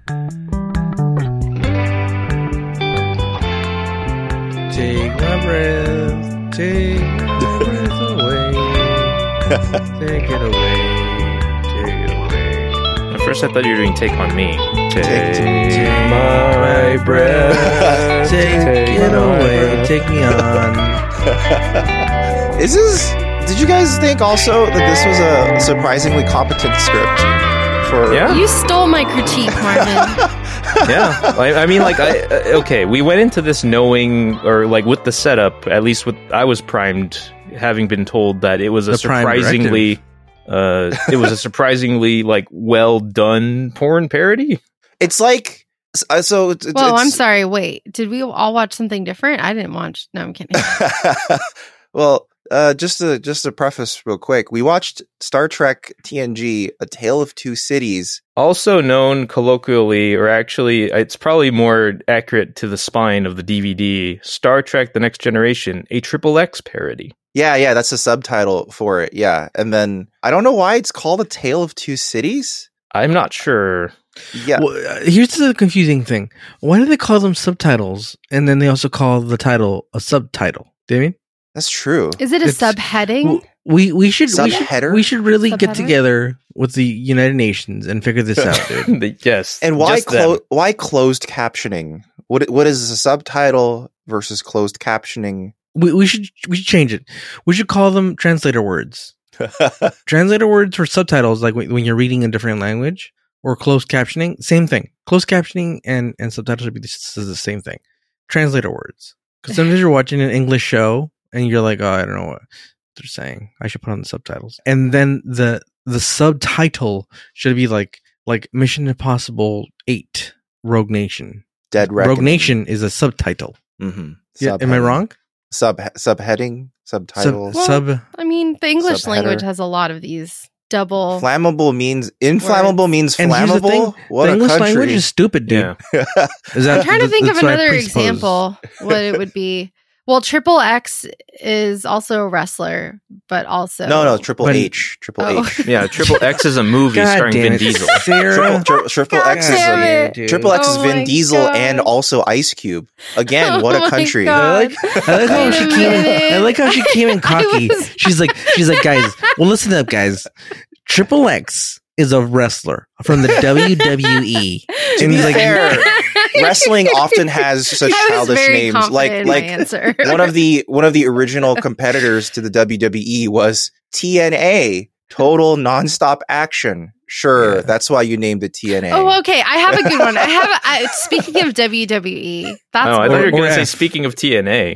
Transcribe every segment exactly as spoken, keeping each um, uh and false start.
Take my breath, take my breath away. Take it away, take it away. At first I thought you were doing Take On Me. Take, Take my breath, take, take it my away, breath. take me on. Is this? Did you guys think also that this was a surprisingly competent script? For Yeah. You stole my critique, Marvin. Yeah, I, I mean, like, I uh, okay, we went into this knowing, or like with the setup, at least with I was primed, having been told that it was a The prime surprisingly, uh, it was a surprisingly like well done porn parody. It's like uh, so. It's, Well, it's, I'm sorry. Wait, did we all watch something different? I didn't watch. No, I'm kidding. well, uh, just to just to preface real quick, we watched Star Trek T N G: A Tale of Two Cities. Also known colloquially, or actually, it's probably more accurate to the spine of the D V D, Star Trek: The Next Generation, a Triple X parody. Yeah, yeah, that's the subtitle for it. Yeah, and then I don't know why it's called A Tale of Two Cities. I'm not sure. Yeah, Well, uh, here's the confusing thing. Why do they call them subtitles, and then they also call the title a subtitle? Damien? that's true. Is it a It's- subheading? We we should we should, Subheader? we should really get Subheader? together with the United Nations and figure this out, dude. The- yes. And why just them. clo- why closed captioning? What what is a subtitle versus closed captioning? We we should we should change it. We should call them translator words. Translator words for subtitles, like when, when you're reading a different language, or closed captioning, same thing. Closed captioning and, and subtitles should be the, the same thing. Translator words. Because sometimes you're watching an English show and you're like, oh, I don't know what they're saying. I should put on the subtitles. And then the the subtitle should be like like Mission Impossible eight Rogue Nation. Dead Rogue Reckoning. Nation is a subtitle. Mm-hmm. Yeah, am I wrong? Sub subheading, subtitle. Sub, Well, sub I mean, the English Subheader. language has a lot of these double. Flammable means inflammable Words. means And here's the flammable. thing, What the a English country! language is stupid, dude. Yeah. Is that, I'm trying to th- think of that's what I another presuppose. example. What it would be. Well, Triple X is also a wrestler, but also no, no, Triple But- H, Triple Oh. H. Yeah, Triple X is a movie God starring damn Vin it, Diesel. Sarah. Triple, tri- triple God X is damn um, it. dude. Triple X is Oh Vin my Diesel God. and also Ice Cube. Again, what Oh a my country! God. I like, I like how Wait she a came. In, I minute. like how she came in cocky. I was- She's like, she's like, guys. Well, listen up, guys. Triple X is a wrestler from the W W E, To and be he's like, fair, wrestling often has such I was childish very names. confident Like in my like answer. one of the one of the original competitors to the W W E was T N A, Total Nonstop Action. Sure, Yeah. that's why you named it T N A. Oh, okay. I have a good one. I have. A, I, speaking of W W E, that's Oh, I thought one. you were going Or to say, F. speaking of T N A.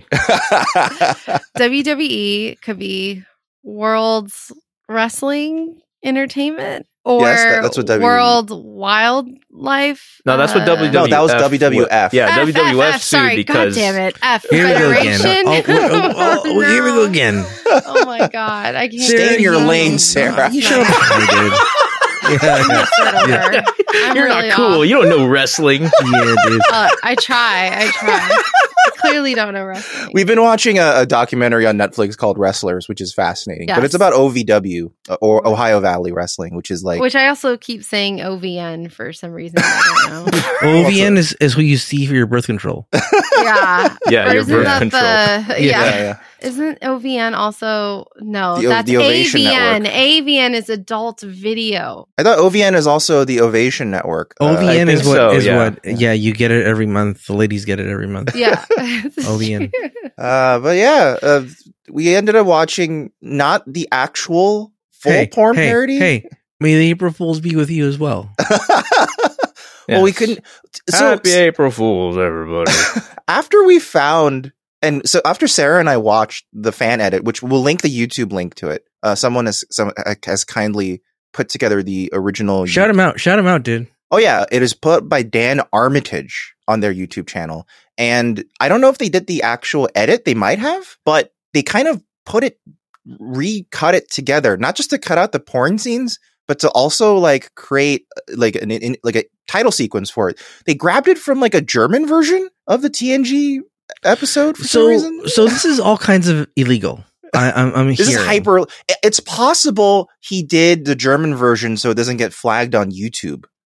W W E could be World's Wrestling Entertainment or Yes, that- that's what W W E World Wildlife. No, that's what uh, W W F. No, that was W W F. Yeah, F, W W F F, sued sorry, because God damn it. F here we go again. Federation. Oh, oh, oh, oh, here we go again. Oh my God, I can't. Stay in your do lane, this. Sarah. You shut up, hey, dude. Yeah, I'm upset over yeah, her. I'm you're really not cool. off. You don't know wrestling. yeah, dude. Uh, I try. I try. I clearly don't know wrestling. We've been watching a, a documentary on Netflix called Wrestlers, which is fascinating. But Yes. it's about O V W uh, or Ohio Valley Wrestling, which is like Which I also keep saying O V N for some reason. I don't know. O V N is, is who you see for your birth control. Yeah. Yeah, Or your isn't birth that control. The, Yeah. yeah. yeah, yeah. Isn't O V N also no? The O- that's the Ovation A V N. Network. A V N is adult video. I thought O V N is also the Ovation Network. Uh, O V N I is think what so, is yeah. what yeah, you get it every month. The ladies get it every month. Yeah. O V N. Uh, but yeah, uh, we ended up watching not the actual full Hey, porn hey, parody. Hey, may the April Fools be with you as well. Well, we Yes. couldn't. So Happy April Fools, everybody. after we found, and so after Sarah and I watched the fan edit, which we'll link the YouTube link to it. Uh, someone has some has kindly put together the original. Shout him out. Shout him out, dude. Oh yeah, it is put by Dan Armitage on their YouTube channel. And I don't know if they did the actual edit, they might have, but they kind of put it, recut it together, not just to cut out the porn scenes, but to also like create like an in, like a title sequence for it. They grabbed it from like a German version of the T N G episode for some So, reason. so this is all kinds of illegal. I, I'm, I'm This is hearing. hyper. It's possible he did the German version so it doesn't get flagged on YouTube.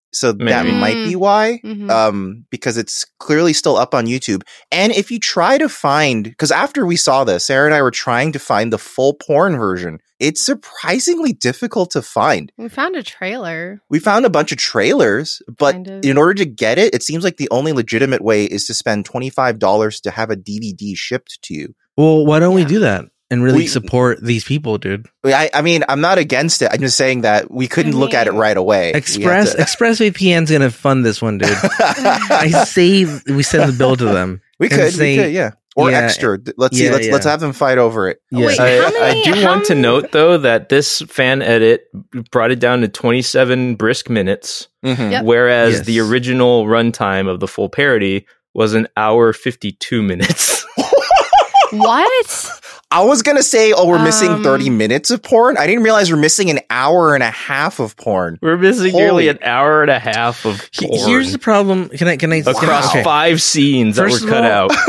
So that Maybe. might be why. Mhm. Um, because it's clearly still up on YouTube. And if you try to find, because after we saw this, Sarah and I were trying to find the full porn version. It's surprisingly difficult to find. We found a trailer. We found a bunch of trailers, but Kind of. in order to get it, it seems like the only legitimate way is to spend twenty-five dollars to have a D V D shipped to you. Well, why don't we Yeah. do that and really We- support these people, dude? I, I mean, I'm not against it. I'm just saying that we couldn't I look at it mean- right away. We Express had to- ExpressVPN's gonna fund this one, dude. I say we send the bill to them. we and could, say- we could, yeah. Or yeah, extra. Let's see. yeah, Let's yeah. let's have them fight over it. Yeah. Wait, I, how many- I do how want to many- note though that this fan edit brought it down to twenty-seven brisk minutes, Mhm. Yep. whereas Yes. the original runtime of the full parody was an hour fifty-two minutes. What? I was gonna say, oh, we're missing Um, thirty minutes of porn. I didn't realize we're missing an hour and a half of porn. We're missing Holy- nearly an hour and a half of He- porn Here's the problem. Can I? Can I? across okay. five scenes First that of were cut all- out.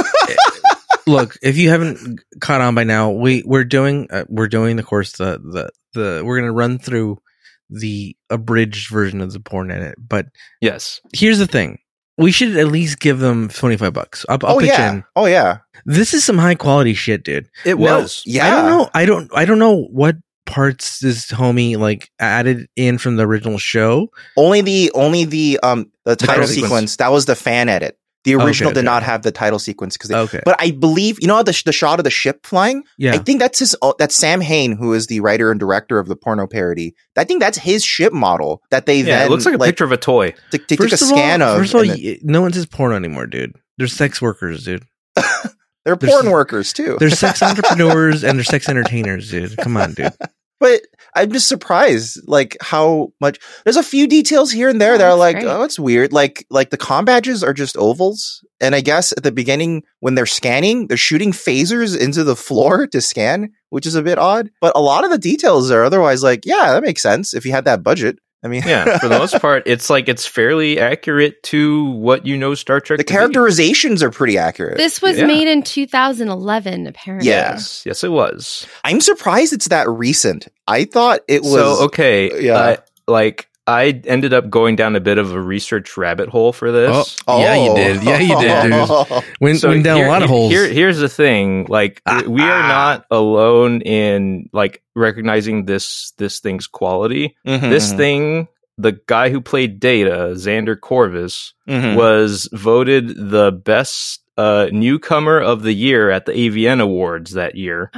Look, if you haven't caught on by now, we we're doing uh, we're doing the course the the the we're gonna run through the abridged version of the porn edit. But Yes. here's the thing: we should at least give them twenty five bucks. I'll, I'll oh pitch yeah. in. Oh yeah. This is some high quality shit, dude. It Now, was. Yeah. I don't know. I don't. I don't know what parts this homie like added in from the original show. Only the only the um the title title sequence. sequence. That was the fan edit. The Okay, original did okay. not have the title sequence because. Okay. But I believe you know the sh- the shot of the ship flying. yeah. I think that's his. Oh, that's Sam Hain, who is the writer and director of the porno parody. I think that's his ship model that they Yeah, then it looks like a picture of a toy. They, they took a First of scan all, of. First of all, and then- y- no one says porno anymore, dude. They're sex workers, dude. they're there's- porn workers too. They're sex entrepreneurs and they're sex entertainers, dude. Come on, dude. But I'm just surprised, like how much. There's a few details here and there Oh, that are that's like, great. oh, it's weird. Like, like the comm badges are just ovals, and I guess at the beginning when they're scanning, they're shooting phasers into the floor to scan, which is a bit odd. But a lot of the details are otherwise like, yeah, that makes sense if you had that budget. I mean, Yeah, for the most part, it's like it's fairly accurate to what you know Star Trek. the to be. characterizations are pretty accurate. This was Yeah. made in two thousand eleven, apparently. Yeah. Yes, yes, it was. I'm surprised it's that recent. I thought it was. So okay, yeah. uh, like I ended up going down a bit of a research rabbit hole for this. Oh, yeah, you did. Yeah, you did, dude. Went, So went down here- a lot of here- holes. Here, here's the thing: like Ah, we are ah. not alone in like recognizing this this thing's quality. Mhm, This mhm, thing, the guy who played Data, Xander Corvus, mhm. was voted the best uh, newcomer of the year at the A V N Awards that year.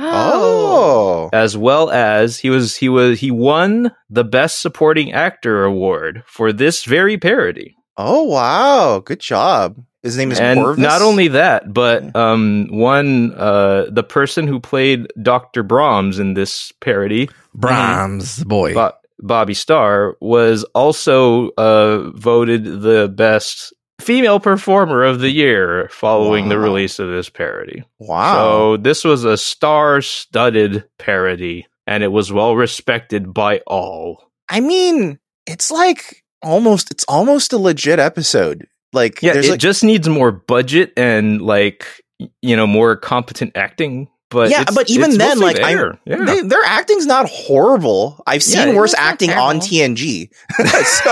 Oh. Oh. As well as he was he was he won the best supporting actor award for this very parody. Oh, wow. Good job. His name is And Corvus? not only that, but um one uh the person who played Doctor Brahms in this parody, Brahms, the boy. Bo- Bobby Starr, was also uh voted the best female performer of the year following the Wow. release of this parody. Wow. So this was a star-studded parody, and it was well respected by all. I mean, it's like almost it's almost a legit episode. Like Yeah, there's it like just needs more budget and like y- you know more competent acting. But Yeah, it's- but even it's then, mostly like, I'm- there. yeah. they, their acting's not horrible. I've Yeah, seen it worse was not acting on terrible. T N G. So,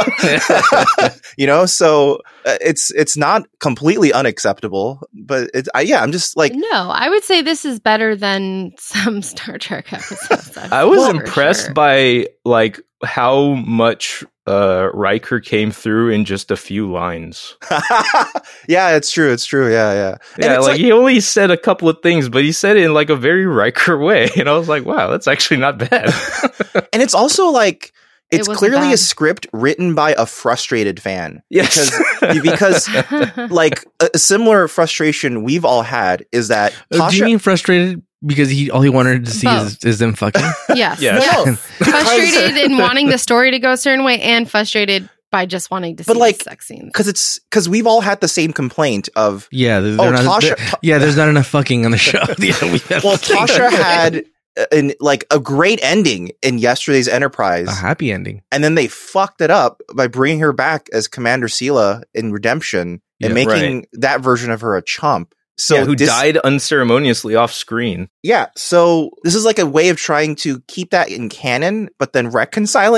you know, so uh, it's it's not completely unacceptable, but it's I, yeah, I'm just like No, I would say this is better than some Star Trek episodes. I've I was seen, for impressed sure. by like how much uh Riker came through in just a few lines. yeah, it's true. It's true. Yeah, yeah. And Yeah, it's like, he only said a couple of things, but he said it in like a very Riker way, and I was like, "Wow, that's actually not bad." and it's also like It it's wasn't clearly a bad. script written by a frustrated fan. yes, Because like a, a similar frustration we've all had is that Uh, do you Tasha mean frustrated because he all he wanted to see is, is them fucking? yes, Yes. yes. No, Frustrated in wanting the story to go a certain way, and frustrated by just wanting to see But, like, the sex scenes. because it's because we've all had the same complaint of Yeah, they're, Oh, they're not. Tasha- they're- yeah, there's not enough fucking on the show. Yeah, we have well, fucking- Tasha had an like a great ending in yesterday's Enterprise, a happy ending. and then they fucked it up by bringing her back as Commander Sela in Redemption and Yeah, making that version of her a chump. So yeah, who this, died unceremoniously off screen. Yeah, so this is like a way of trying to keep that in canon, but then reconciling it.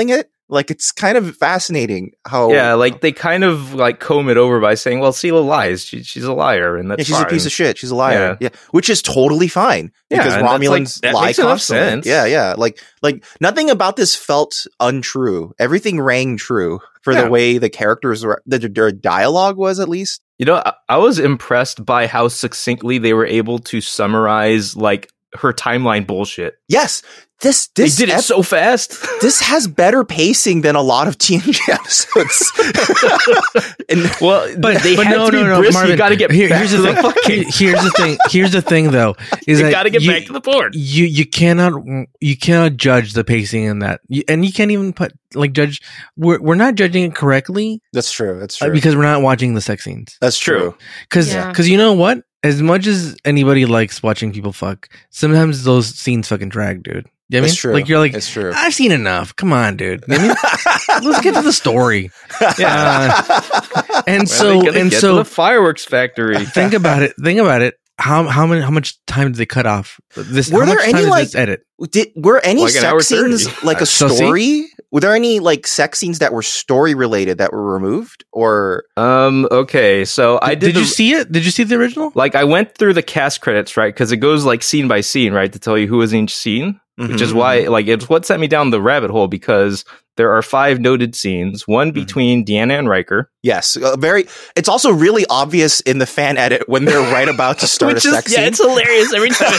Like, it's kind of fascinating how. Yeah, like they kind of like comb it over by saying, "Well, Sela lies. She, she's a liar, and that's yeah, she's fine. a piece of shit. She's a liar. Yeah. Yeah, which is totally fine Yeah, because and that's, like, Romulans that lie makes enough constantly. sense. Yeah, yeah. Like, like nothing about this felt untrue. Everything rang true for Yeah. the way the characters were, the, their dialogue was at least. You know, I, I was impressed by how succinctly they were able to summarize like her timeline bullshit. Yes, this this they did it ep- so fast. this has better pacing than a lot of T N G episodes. And Well, But, they but had no, to be no, no, brisk. Marvin, You got to get here- back here's to the the thing. fucking. Here's the thing. Here's the thing, though, is You that got to get you, back to the board. you you cannot you cannot judge the pacing in that, You- and you can't even put like judge. We're we're not judging it correctly that's true. That's uh, true. because we're not watching the sex scenes. that's true. Because Yeah. you know what? As much as anybody likes watching people fuck, sometimes those scenes fucking drag, dude. You know what I It's mean? true. Like you're like, It's true. I've seen enough. Come on, dude. You know what I mean? Let's get to the story. Yeah. And When are so they gonna and get so to the fireworks factory. think about it. Think about it. How how many how much time did they cut off? This Were how there much any, time did like- this edit? Did were any Like an hour sex scenes thirty. like a So see? story? Were there any like sex scenes that were story related that were removed? Or Um. Okay. So I Did, did. did you the- see it? Did you see the original? Like I went through the cast credits, right? Because it goes like scene by scene, right, to tell you who was in each scene. Which is Mhm. why, like, it's what sent me down the rabbit hole because there are five noted scenes, one between Deanna and Riker. yes, uh, very. It's also really obvious in the fan edit when they're right about to start Which a is, sex yeah, scene. it's hilarious every time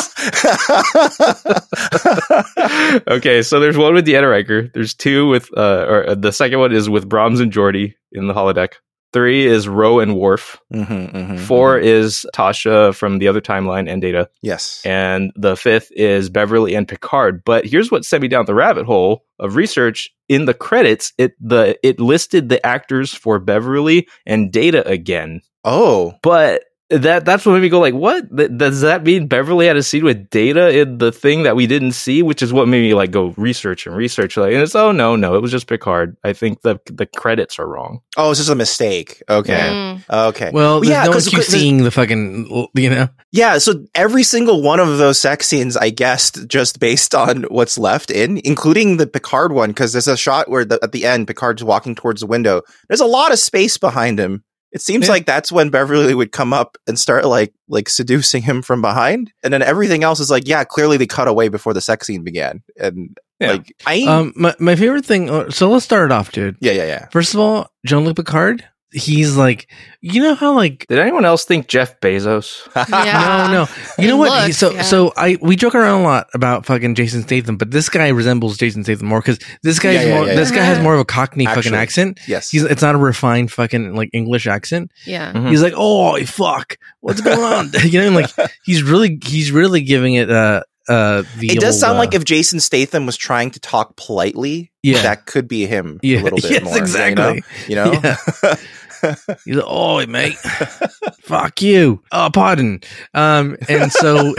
it happens. Okay, so there's one with Deanna Riker. There's two with, uh, or uh, the second one is with Brahms and Geordi in the holodeck. Three is Ro and Worf. Mhm, mhm, Four mhm. is Tasha from the other timeline and Data. Yes. And the fifth is Beverly and Picard. But here's what sent me down the rabbit hole of research. In the credits, it the it listed the actors for Beverly and Data again. Oh, But that that's what made me go like, what? Th- does that mean Beverly had a scene with Data in the thing that we didn't see? Which is what made me like go research and research. Like, and it's oh no no, it was just Picard. I think the the credits are wrong. oh, it's just a mistake. Okay, Mm. okay. Well, there's yeah, no one 'cause- keeps 'cause- seeing the fucking, you know. Yeah, so every single one of those sex scenes, I guessed just based on what's left in, including the Picard one, because there's a shot where the, at the end Picard's walking towards the window. There's a lot of space behind him. It seems Yeah. like that's when Beverly would come up and start like like seducing him from behind, and then everything else is like, yeah, clearly they cut away before the sex scene began, and Yeah. like I, Um, my my favorite thing. uh, So let's start it off, dude. yeah, yeah, yeah. First of all, Jean-Luc Picard. He's like, you know how like Did anyone else think Jeff Bezos? Yeah. no, no. You It know what? He- looks, so, yeah. so I we joke around a lot about fucking Jason Statham, but this guy resembles Jason Statham more because this guy, Yeah, yeah, more, yeah, this yeah. guy has more of a Cockney fucking Actually. accent. Yes, He's it's not a refined fucking like English accent. Yeah. Mhm. He's like, oh fuck, what's going on? You know, like he's really he's really giving it uh uh the. it does old, sound uh, like if Jason Statham was trying to talk politely, Yeah. that could be him yeah, a little bit yes, more. exactly. You know, you know? Yeah. He's like, oh mate, fuck you. Oh, pardon. Um, and so,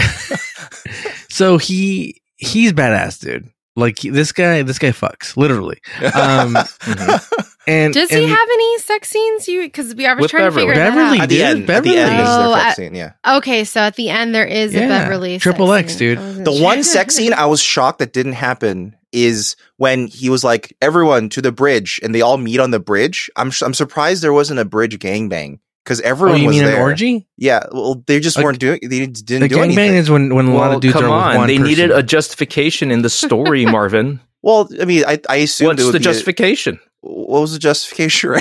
so he he's badass, dude. Like he- this guy, this guy fucks literally. Um, and Does and he have any sex scenes? You because we I was With trying Beverly. to figure Beverly, that at the dude, end, Beverly. at the end is Oh, their sex at- scene. Yeah, out. Okay, so at the end there is Yeah. a Beverly Triple sex X, scene. dude. I wasn't the sure. one sex scene I was shocked that didn't happen is when he was like, "Everyone to the bridge," and they all meet on the bridge. I'm I'm surprised there wasn't a bridge gangbang because oh, everyone you was mean there. an orgy? Yeah, well, they just A- weren't doing. They didn't The do gangbang anything. is when when a lot Well, of dudes come are with on. one They person. needed a justification in the story, Marvin. Well, I mean, I I assumed What's it would the be justification? A, what was the justification?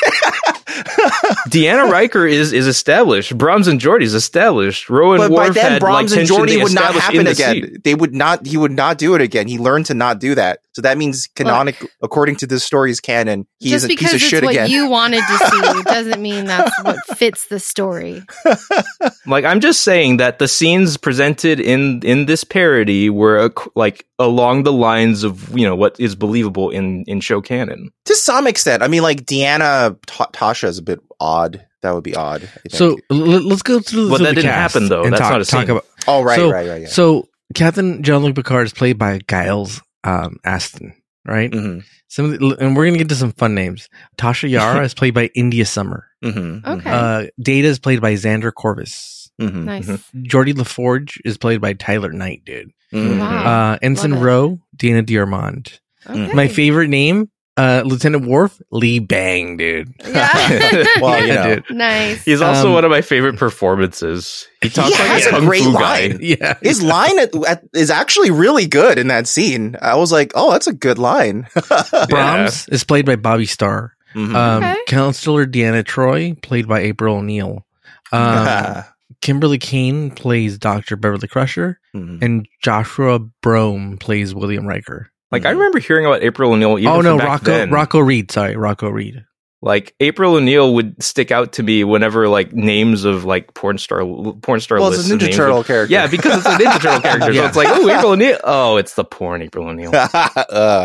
Deanna Riker is is established. Brahms and Geordi is established. Ro and But by Worf then, had Brahms like and tension Geordi they would not established happen in the again. seat. They would not. He would not do it again. He learned to not do that. So that means canonic, according to this story's canon, he's Just a because piece of it's shit what again. you wanted to see doesn't mean that's what fits the story. Like I'm just saying that the scenes presented in in this parody were uh, like along the lines of you know what is believable in in show canon. To some extent, I mean, like Deanna Ta- Tasha is a bit odd. That would be odd. I think. So l- let's go through. Well, through that the didn't cast happen, though. and That's talk, not a talk scene. about. oh right, so, right, right, yeah. So Captain Jean-Luc Picard is played by Giles um, Aston, right? Mhm, Some of the, and we're gonna get to some fun names. Tasha Yara is played by India Summer. mhm, Okay. Uh, Data is played by Xander Corvus. mhm, Nice. mhm. Geordie LaForge is played by Tyler Knight, dude. mhm. Wow. Uh, Ensign Love it. Rowe, Dana Diarmond. Okay. My favorite name, uh, Lieutenant Worf, Lee Bang, dude. Yeah. Well, you know. dude. Nice. He's also Um, one of my favorite performances. He talks He like has a a kung great fu line. guy. Yeah. His line at, at, is actually really good in that scene. I was like, oh, that's a good line. Brahms is played by Bobby Starr. Mhm. Um, Okay. Counselor Deanna Troy, played by April O'Neil. Um, Kimberly Kane plays Doctor Beverly Crusher, Mhm. and Joshua Brome plays William Riker. Like, I remember hearing about April O'Neil even oh from no, back Rocco then. Rocco Reed. Sorry, Rocco Reed. Like, April O'Neil would stick out to me whenever, like, names of, like, porn star porn star Well, lists. it's a and Ninja names Turtle of- character. Yeah, because it's a Ninja Turtle character. Yeah. So it's like, oh, April O'Neil. Oh, it's the porn April O'Neil. uh.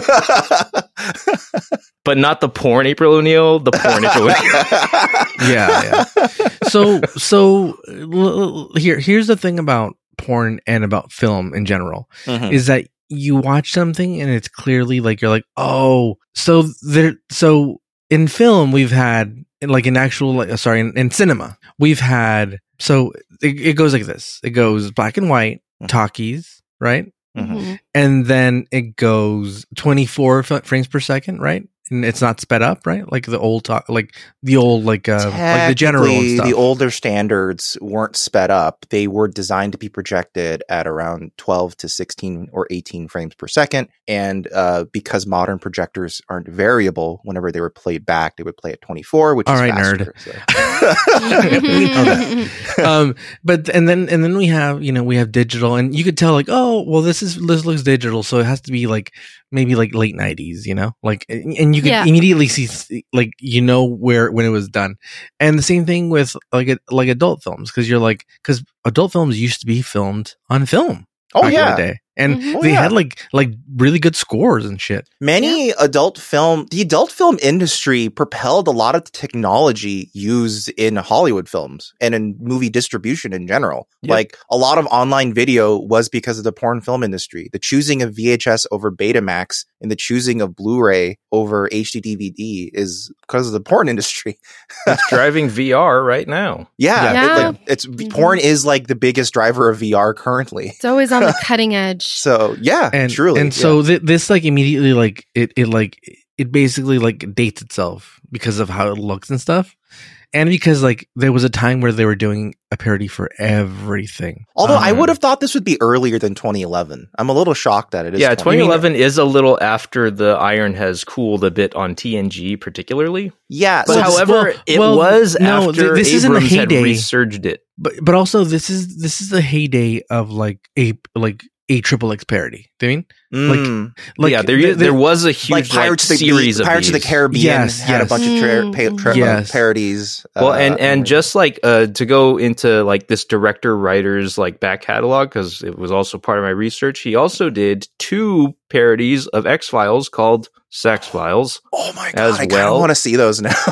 But not the porn April O'Neil, the porn April O'Neil. Yeah, yeah. So, so l- l- here, here's the thing about porn and about film in general Mhm. is that you watch something and it's clearly like you're like, oh, so there. So in film, we've had like in actual, like, sorry, in, in cinema, we've had. So it, it goes like this: it goes black and white, talkies, right, Mhm. Mhm. and then it goes twenty-four f- frames per second, right. And it's not sped up, right? Like the old talk, like the old, like uh, like the general and Technically, stuff. the older standards weren't sped up. They were designed to be projected at around twelve to sixteen or eighteen frames per second. And uh, because modern projectors aren't variable, whenever they were played back, they would play at twenty-four, which All is right, faster. nerd. We know So. um, but and then and then we have you know we have digital, and you could tell like, oh well, this is this looks digital, so it has to be like maybe like late nineties, you know, like and and you could Yeah. immediately see like you know where when it was done, and the same thing with like a, like adult films because you're like because adult films used to be filmed on film. Oh, back in yeah. the day. And Mhm. Oh, they yeah. had like like really good scores and shit. Many adult film, the adult film industry propelled a lot of the technology used in Hollywood films and in movie distribution in general. Yep. Like a lot of online video was because of the porn film industry. The choosing of V H S over Betamax and the choosing of Blu-ray over H D D V D is because of the porn industry. It's driving V R right now. Yeah, Yeah. It, like, it's Mhm. porn is like the biggest driver of V R currently. It's always on the cutting edge. So yeah, And truly. and so th- this like immediately like it it like it basically like dates itself because of how it looks and stuff. And because like there was a time where they were doing a parody for everything. although I Um, would have thought this would be earlier than twenty eleven. I'm a little shocked that it is. Yeah, twenty twenty eleven is a little after the iron has cooled a bit on T N G, particularly. Yeah, But so Well, however, well, it well, was no, after th- this isn't the Abrams had heyday. resurged it. But but also this is this is the heyday of like a like a triple X parody. Do you mean mm, like yeah, there the- the- there was a huge like like, Pirates, of the, series the, of Pirates of the these. Caribbean Yes, had a yes. bunch of tra- Mm, pa- tra- mhm. Yes. parodies. Well, uh, and and just like uh, to go into like this director writer's like back catalog because it was also part of my research. He also did two parodies of X Files called Sex Files, oh my god, as I kind of well- want to see those now.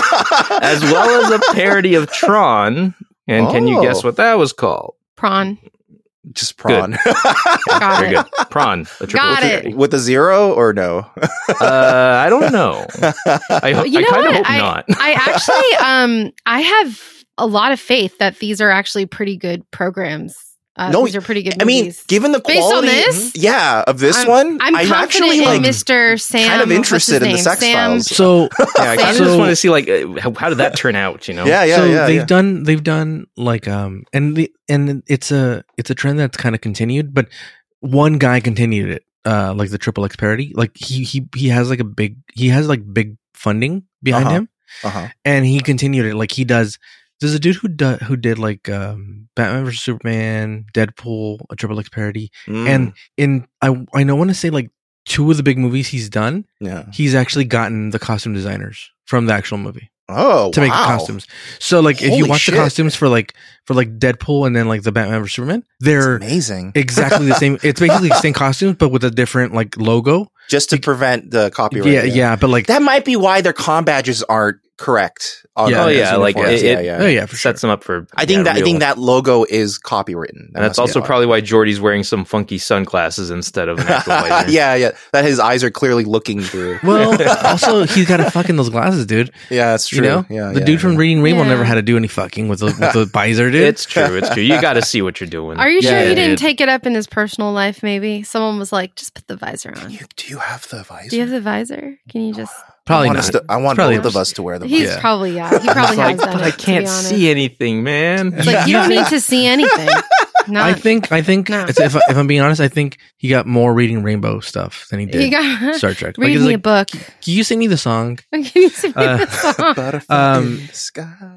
as well as a parody of Tron. And can you Oh. guess what that was called? Prawn. Just prawn Got Very it. good. Prawn. The triple Got X it. parody. with a zero or no? Uh, I don't know. I, ho- You I know kind of what? hope I, not. I actually, um, I have a lot of faith that these are actually pretty good programs. Uh, No, these are pretty good I mean, movies. given the Based on quality, this? yeah, of this I'm- one, I'm, confident actually in like Mister Sam. kind of what's interested his in the name? Sex Sam, Files. so Yeah, I kind of So- just want to see like uh, how, how did that turn out? You know? Yeah, yeah, so yeah. they've yeah. done they've done like um and the and it's a it's a trend that's kind of continued, but one guy continued it, uh like the triple X parody. Like he he he has like a big he has like big funding behind Uh-huh. him, Uh-huh. and he continued it. Like he does. There's a dude who do, who did like um Batman versus Superman, Deadpool, a triple X parody, Mm, and in I I know want to say like two of the big movies he's done, yeah. he's actually gotten the costume designers from the actual movie Oh, to make the wow. costumes. So like if you Holy watch shit. the costumes for like for like Deadpool and then like the Batman versus Superman, That's they're amazing. exactly the same. It's basically the same costumes but with a different like logo. Just to prevent the copyright. Yeah, yeah, but like That might be why their com badges aren't correct. On Yeah. Oh, his yeah, like, uniforms. it- yeah, it- yeah. Oh yeah, for sure. Sets them up for. I think yeah, that I real- think that logo is copywritten. That And that's must be also why. probably why Jordy's wearing some funky sunglasses instead of an actual visor. yeah, yeah. That his eyes are clearly looking through. Well, also he's got to fuck in those glasses, dude. Yeah, that's true. You know, yeah, the yeah, dude from yeah. Reading Rainbow Yeah. never had to do any fucking with the with the visor, dude. It's true. It's true. You got to see what you're doing. Are you Yeah, sure he yeah, didn't dude. take it up in his personal life? Maybe someone was like, "Just put the visor Can on." you, do you have the visor? Do you have the visor? Can you just? Probably I want, not. us to, I want Probably both of not. us to wear the He's visor. Yeah. probably yeah. He probably It's like, has done but it. I to be can't honest. see anything, man. It's like you don't need to see anything. Not, I think I think No. it's- if, I- if I'm being honest, I think he got more Reading Rainbow stuff than he did he got Star Trek. read it's me like, a book. can you sing me the song? Can you sing me Uh, the song? Butterfly Um, in the sky.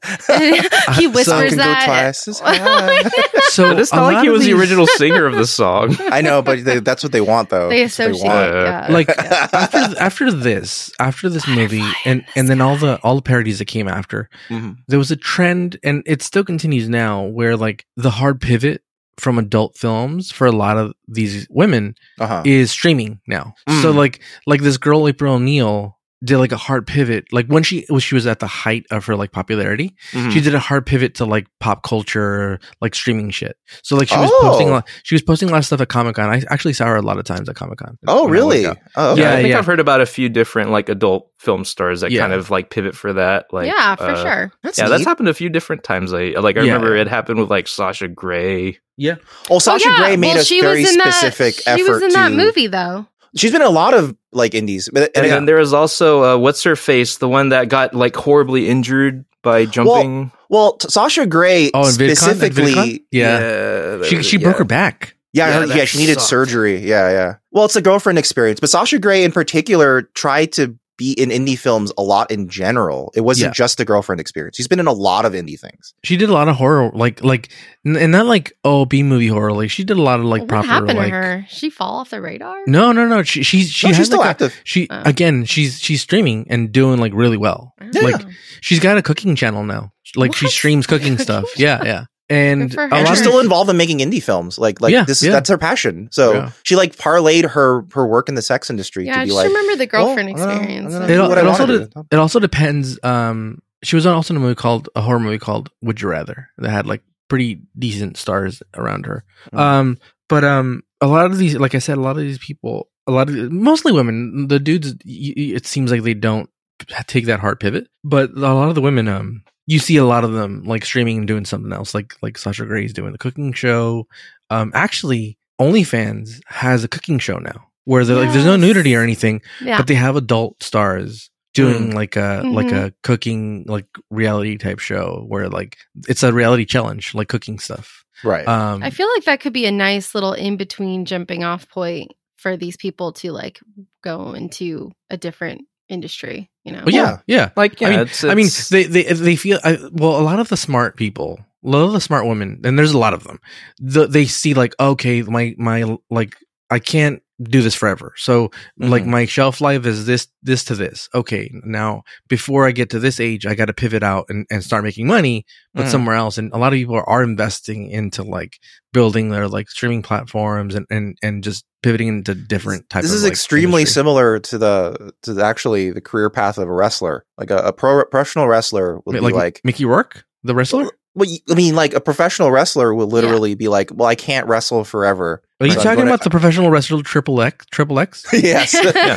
he so- whispers Can go that. twice as high. So But it's a not like lot he of was the these- original singer of the song. I know, but they, that's what they want, though. They That's what associate. want. yeah. Like Yeah. after after this, after this movie, and and then all the all the parodies that came after, Mhm. there was a trend, and it still continues now, where like the hard pivot from adult films for a lot of these women Uh-huh. is streaming now. Mm. So like like this girl April O'Neil did like a hard pivot, like when she when she was at the height of her like popularity, Mhm. she did a hard pivot to like pop culture, like streaming shit. So like she was Oh. posting a lot, she was posting a lot of stuff at Comic Con. I actually saw her a lot of times at Comic Con. Oh, really? Oh, okay. Yeah, I think yeah. I've heard about a few different like adult film stars that Yeah. kind of like pivot for that. Like, yeah, for uh, sure. That's Yeah, neat. that's happened a few different times. I like. I Yeah, remember yeah. it happened with like Sasha Grey. Yeah. Oh, Sasha Oh, yeah. Grey made well, a she very was in specific that, effort She was in to. that movie though. She's been in a lot of like indies, but And yeah. then there was also uh, what's her face, the one that got like horribly injured by jumping. well, t- Sasha Grey Oh, and VidCon? At specifically. VidCon? Yeah. yeah She she yeah. broke her back. Yeah, Yeah, her- that yeah, she needed sucked. surgery. Yeah, yeah. Well, it's a girlfriend experience, but Sasha Grey in particular tried to be in indie films a lot in general. It wasn't Yeah. just a girlfriend experience. She's been in a lot of indie things. She did a lot of horror, like like, n- and not like oh B movie horror. Like she did a lot of like what proper happened like. to her? She fall off the radar? No, no, no. She she she No, has she's still like a- active. She Oh. again, she's she's streaming and doing like really well. Yeah. Like she's got a cooking channel now. Like she What? streams cooking stuff. Yeah, yeah. And Good for a her. And lot she's of- still involved in making indie films. Like, like Yeah, this is yeah. that's her passion. So Yeah. she like parlayed her her work in the sex industry yeah, to I be just like, remember the girlfriend well, I'm gonna- experience. I'm gonna It, do al- what I it also wanna de- do. it also depends. Um, she was also in a movie called a horror movie called Would You Rather that had like pretty decent stars around her. Mm. Um, but um, a lot of these, like I said, a lot of these people, a lot of mostly women. The dudes, y- y- it seems like they don't take that hard pivot. But a lot of the women, um, you see a lot of them like streaming and doing something else, like like Sasha Grey's doing the cooking show. Um, actually, OnlyFans has a cooking show now where they're like, there's no Yes. nudity or anything, Yeah. but they have adult stars doing Mm. like a like Mhm. a cooking like reality type show where like it's a reality challenge like cooking stuff. Right. Um, I feel like that could be a nice little in between jumping off point for these people to like go into a different industry, you know? but yeah, yeah. Like, yeah, I mean, it's, I mean, it's- they they they feel I, well. A lot of the smart people, a lot of the smart women, and there's a lot of them. The, they see like, okay, my my like, I can't do this forever. So like, Mhm. my shelf life is this this to this. Okay, now before I get to this age, I got to pivot out and, and start making money, but Mhm. somewhere else. And a lot of people are, are investing into like building their like streaming platforms and and and just pivoting into different types. This of is like, extremely industry. similar to the to the, actually the career path of a wrestler. Like a, a pro professional wrestler would like, be like, Mickey Rourke, the wrestler. well, you- I mean, like a professional wrestler will literally be like, well, I can't wrestle forever. Are you So I'm talking gonna- about the professional wrestler Triple X? Triple X? yes.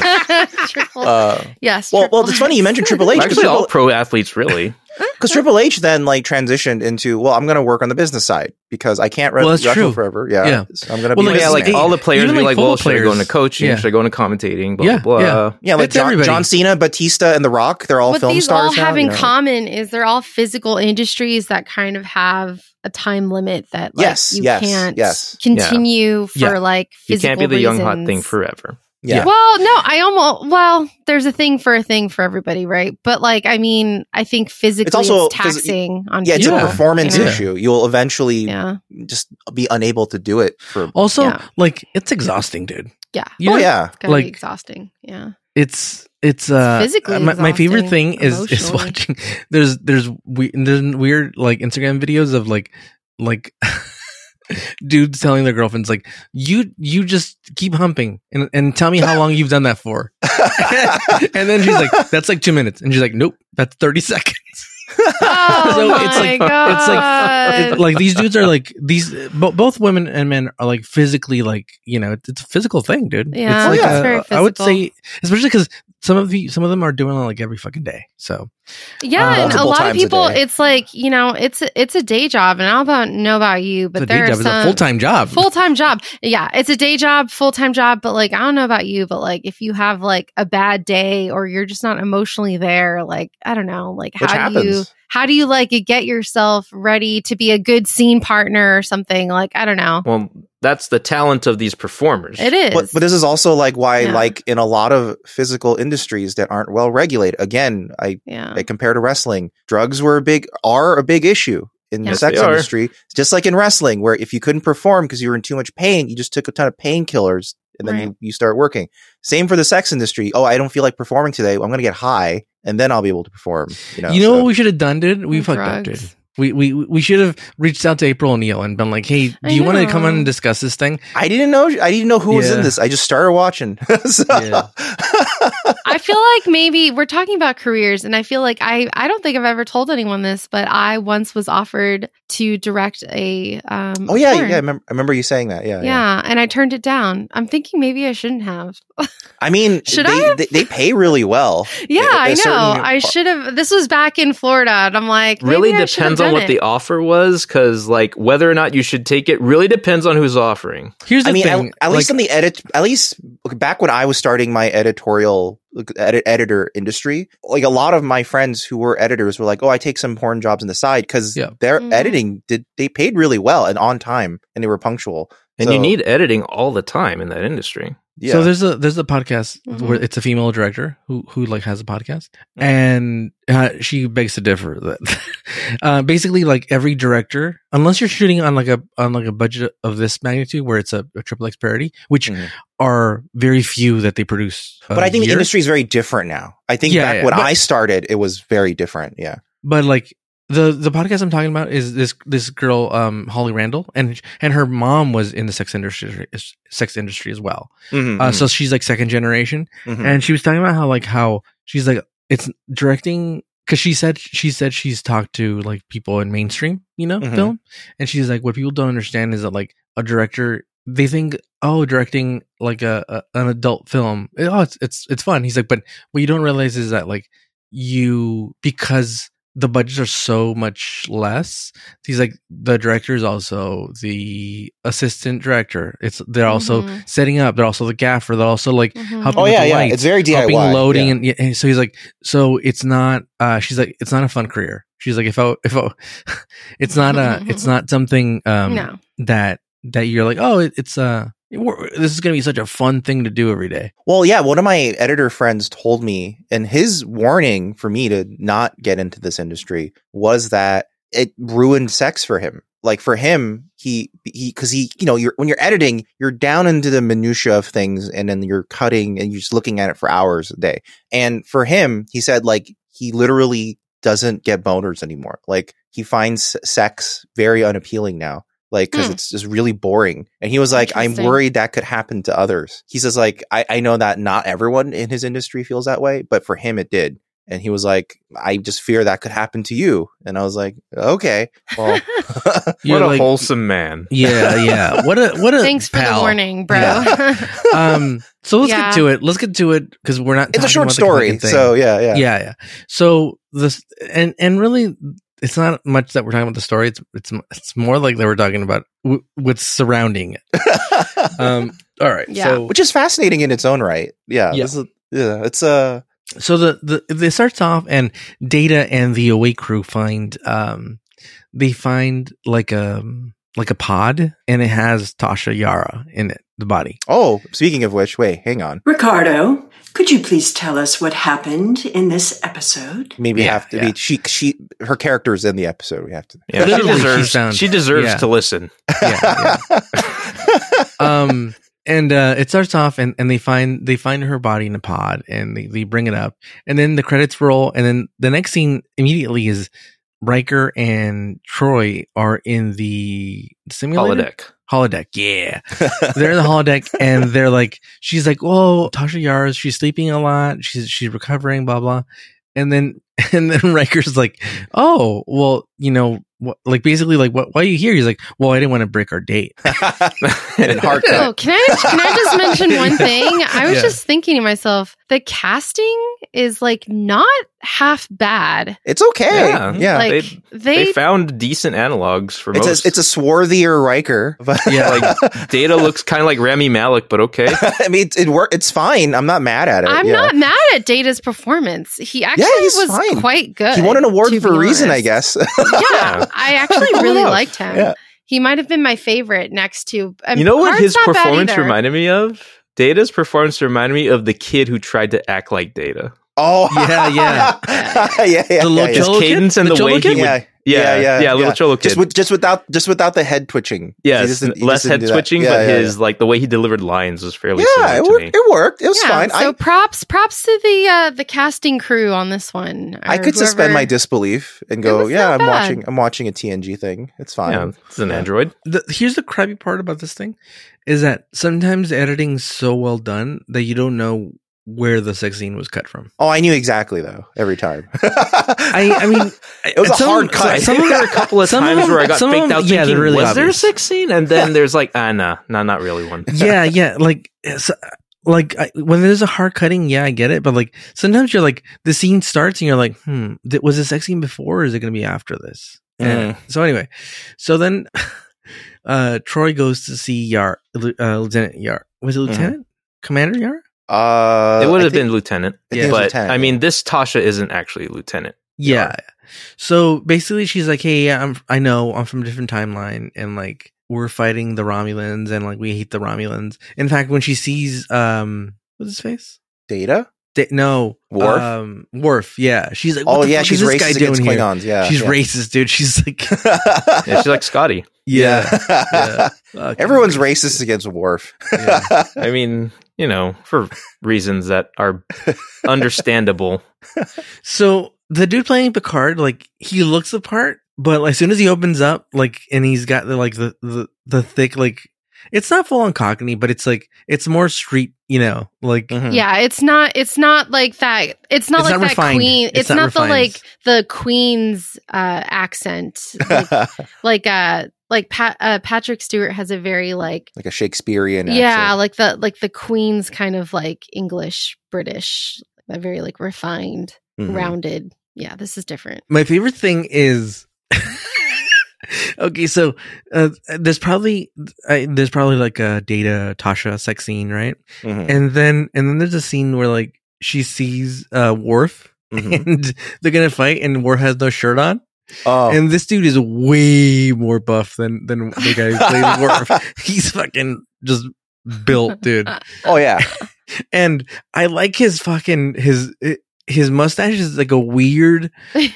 Triple, uh, yes. well, well, triple it's funny you X. mentioned Triple H actually all because pro athletes really. Triple H then like transitioned into, well, I'm going to work on the business side because I can't re- Well, that's wrestle true. forever. Yeah, Yeah. So I'm going to Well, be like, yeah, like Hey, all the players even, be like, like, well, football should I go into players- coaching? yeah. Should I go into commentating? Blah, Yeah, blah, blah. yeah. yeah, like It's John, everybody. John Cena, Batista, and The Rock. They're all What film these stars all now, have you in know? common is they're all physical industries that kind of have a time limit that like, Yes, you yes, can't yes. continue for Yeah. like You physical can't be the young hot reasons. thing forever. Yeah. Well, no, I almost well, there's a thing for a thing for everybody, right? But like, I mean, I think physically it's, also phys- taxing on Yeah, it's people. a performance you know? issue. You'll eventually Yeah, just be unable to do it for. Also, Yeah. like it's exhausting, dude. yeah, You oh know, yeah, it's gotta like- be exhausting. Yeah, it's it's uh physically uh, my, my favorite exhausting, thing is is emotionally. watching. There's there's we, there's weird like Instagram videos of like like dudes telling their girlfriends like, "You you just keep humping and and tell me how long you've done that for." And then she's like, "That's like two minutes," and she's like, "Nope, that's thirty seconds." Oh So my it's like- god! it's like it, like these dudes are like these bo- both women and men are like physically like, you know, it's, it's a physical thing, dude. Yeah, it's like it's a- very I would physical. say, especially because some of the some of them are doing it like every fucking day. So yeah, uh, and a multiple lot of times a people, day. it's like, you know, it's a, it's a day job, and I don't about, know about you, but the day there are job is a some full time job. full time job. Yeah, it's a day job, full time job. But like, I don't know about you, but like, if you have like a bad day or you're just not emotionally there, like, I don't know, like, Which how do you happens. how do you like get yourself ready to be a good scene partner or something? Like, I don't know. Well, that's the talent of these performers. It is. But, but this is also like why, Yeah. like in a lot of physical industries that aren't well regulated. Again, I, yeah. I compare to wrestling. Drugs were a big are a big issue in Yeah. the sex They are. industry. Just like in wrestling, where if you couldn't perform because you were in too much pain, you just took a ton of painkillers and then Right. you, you start working. Same for the sex industry. Oh, I don't feel like performing today. I'm going to get high and then I'll be able to perform. You know, You know so- what we should have done, dude? We And fucked up, drugs. dude. We we we should have reached out to April O'Neil and been like, "Hey, do I you want to come on know. and discuss this thing?" I didn't know. I didn't know who was in Yeah. this. I just started watching. So- Yeah. I feel like maybe we're talking about careers, and I feel like I I don't think I've ever told anyone this, but I once was offered to direct a um oh yeah, porn. yeah. I remember, I remember you saying that. Yeah, yeah, yeah. and I turned it down. I'm thinking maybe I shouldn't have. I mean, Should they, I have? they they pay really well. Yeah, A- a I know. certain- I should have. This was back in Florida, and I'm like, maybe really I should have depends on done what it. the offer was, because like whether or not you should take it really depends on who's offering. Here's the I mean, thing. at, at least like, in the edit, at least back when I was starting my editorial like, edit, editor industry, like a lot of my friends who were editors were like, "Oh, I take some porn jobs on the side because Yeah. their Mhm. editing did they paid really well and on time and they were punctual." And So, you need editing all the time in that industry. yeah. So there's a there's a podcast Mhm. where it's a female director who who like has a podcast, and uh, she begs to differ. That uh, basically, like every director, unless you're shooting on like a on like a budget of this magnitude, where it's a, a triple X parody, which Mhm. are very few that they produce. a but I think the year. industry is very different now. I think Yeah, back yeah, when but- I started, it was very different. Yeah. But like the the podcast I'm talking about is this this girl um Holly Randall, and and her mom was in the sex industry sex industry as well. Mhm, Uh, so she's like second generation. mhm. And she was talking about how like how she's like it's directing because she said she said she's talked to like people in mainstream, you know, Mhm. film, and she's like what people don't understand is that like a director they think oh directing like a, a an adult film oh it's it's it's fun. He's like but what you don't realize is that like you because the budgets are so much less. He's like the director is also the assistant director. It's they're also Mhm. setting up. They're also the gaffer. They're also like Mhm. helping Oh with yeah, the yeah. lights, It's very D I Y. helping loading yeah. and, yeah, and so he's like so it's not uh she's like it's not a fun career. She's like if I if I, it's not a it's not something um No. that that you're like oh it, it's uh we're- this is gonna be such a fun thing to do every day. Well, yeah, one of my editor friends told me, and his warning for me to not get into this industry was that it ruined sex for him. Like for him, he he because he you know you're when you're editing, you're down into the minutia of things, and then you're cutting and you're just looking at it for hours a day. And for him, he said like he literally doesn't get boners anymore. Like he finds sex very unappealing now. Like, cause Hmm. it's just really boring. And he was like, I'm Interesting. worried that could happen to others. He says like, I, I know that not everyone in his industry feels that way, but for him it did. And he was like, I just fear that could happen to you. And I was like, okay, well, You're what a like- wholesome man. Yeah, yeah. What a what a Thanks for pal. the warning, bro. Yeah. Um, so let's Yeah. get to it. Let's get to it because we're not. it's a talking short about the story. fucking thing. So yeah, yeah. yeah, yeah. So this and and really, it's not much that we're talking about the story. It's it's it's more like that we're talking about w- what's surrounding it. Um. All right. Yeah. So Which is fascinating in its own right. Yeah. Yeah. This is, yeah. It's uh, so the the it starts off and Data and the Away crew find um they find like a like a pod and it has Tasha Yara in it, the body. oh, speaking of which, wait, hang on. Ricardo, could you please tell us what happened in this episode? Maybe Yeah, have to yeah. be, she, she, her character's in the episode. We have to. Yeah, she Literally, she deserves. sounds- she deserves yeah. to listen. Yeah, um and uh it starts off and, and they find they find her body in a pod and they, they bring it up and then the credits roll and then the next scene immediately is Riker and Troy are in the simulator Holodeck. holodeck. Yeah, they're in the holodeck, and they're like, she's like, "Whoa, Tasha Yar, she's sleeping a lot. She's she's recovering, blah blah." And then and then Riker's like, "Oh, well, you know, what, like basically, like, what? Why are you here?" He's like, "Well, I didn't want to break our date." And hard cut. Oh, can I can I just mention one thing? I was Yeah. just thinking to myself, the casting is like not half bad. It's okay. Yeah. Yeah. Like they- they, They found decent analogs for it's most. a it's a swarthier Riker, but Yeah. like Data looks kind of like Rami Malek, but okay. I mean, it, it work. It's fine. I'm not mad at it. I'm yeah. not mad at Data's performance. He actually he's was fine. quite good. He won an award to for be a reason, I honest. guess. Yeah, I actually really enough. liked him. Yeah. He might have been my favorite next to. Um, You know what Picard's his not bad performance either. reminded me of? Data's performance reminded me of the kid who tried to act like Data. Oh, Yeah, yeah. yeah, yeah, yeah. The little yeah. His Cholo kid? cadence and The the, Cholo way kid? he would, Yeah, yeah, yeah, yeah, little Cholo kid. Just with, just without, just without the head twitching. He yes, just didn't- he less just didn't head do that. twitching, Yeah, but yeah, his like the way he delivered lines was fairly yeah, similar it to worked. me. It worked. It was Yeah, fine. so I, props, props to the uh, the casting crew on this one. I or could suspend whoever- my disbelief and It go, was yeah, not I'm bad. watching. I'm watching a T N G thing. It's fine. Yeah, it's an Yeah. android. The, here's the crappy part about this thing is that sometimes editing's so well done that you don't know where the sex scene was cut from. Oh, I knew exactly though every time. I, I mean, It was a hard cut. I think there were a couple of some of times them- where I got some of faked them- out yeah, thinking, they're really was there a obvious. sex scene? And then there's like, ah, nah, nah, not really one. yeah, yeah, like, it's, like I, when there's a hard cutting, yeah, I get it, but like sometimes you're like the scene starts and you're like, hmm, th- was the sex scene before or is it going to be after this? And so anyway, so then uh Troy goes to see Yar, uh, Lieutenant Yar. Was it Lieutenant? Commander Yar? Uh, it would I have think- been lieutenant, I think it was but lieutenant, I yeah. mean, this Tasha isn't actually lieutenant. Yeah. So basically, she's like, "Hey, yeah, I'm, I know I'm from a different timeline, and like we're fighting the Romulans, and like we hate the Romulans." In fact, when she sees um, what's his face? Data. Da- no, Worf? Um, Worf. Yeah, she's like, what Oh the yeah, fuck she's is this guy racist against doing here? Klingons. Yeah, she's yeah. racist, dude. She's like, Yeah, she's like Scotty. yeah, yeah. Fucking Everyone's racist against Worf. Yeah. I mean, you know, for reasons that are understandable. So the dude playing Picard, like he looks the part, but like, as soon as he opens up, like, and he's got the like the the, the thick like, it's not full on Cockney, but it's like it's more street, you know, like Mhm. Yeah, it's not. It's not like that. It's not It's like not that refined. queen. It's It's, not not, refined. the like the queen's uh, accent. Like, like uh like Pat, uh, Patrick Stewart has a very like like a Shakespearean. yeah, accent. like the like the queen's kind of like English British, a very like refined, Mhm. rounded. Yeah, this is different. my favorite thing is okay, so uh, there's probably uh, there's probably like a Data Tasha sex scene, right? Mhm. And then and then there's a scene where like she sees uh Worf Mhm. and they're gonna fight, and Worf has no shirt on, Oh, and this dude is way more buff than than the guy who plays Worf. He's fucking just built, dude. oh yeah. And I like his fucking his his mustache is like a weird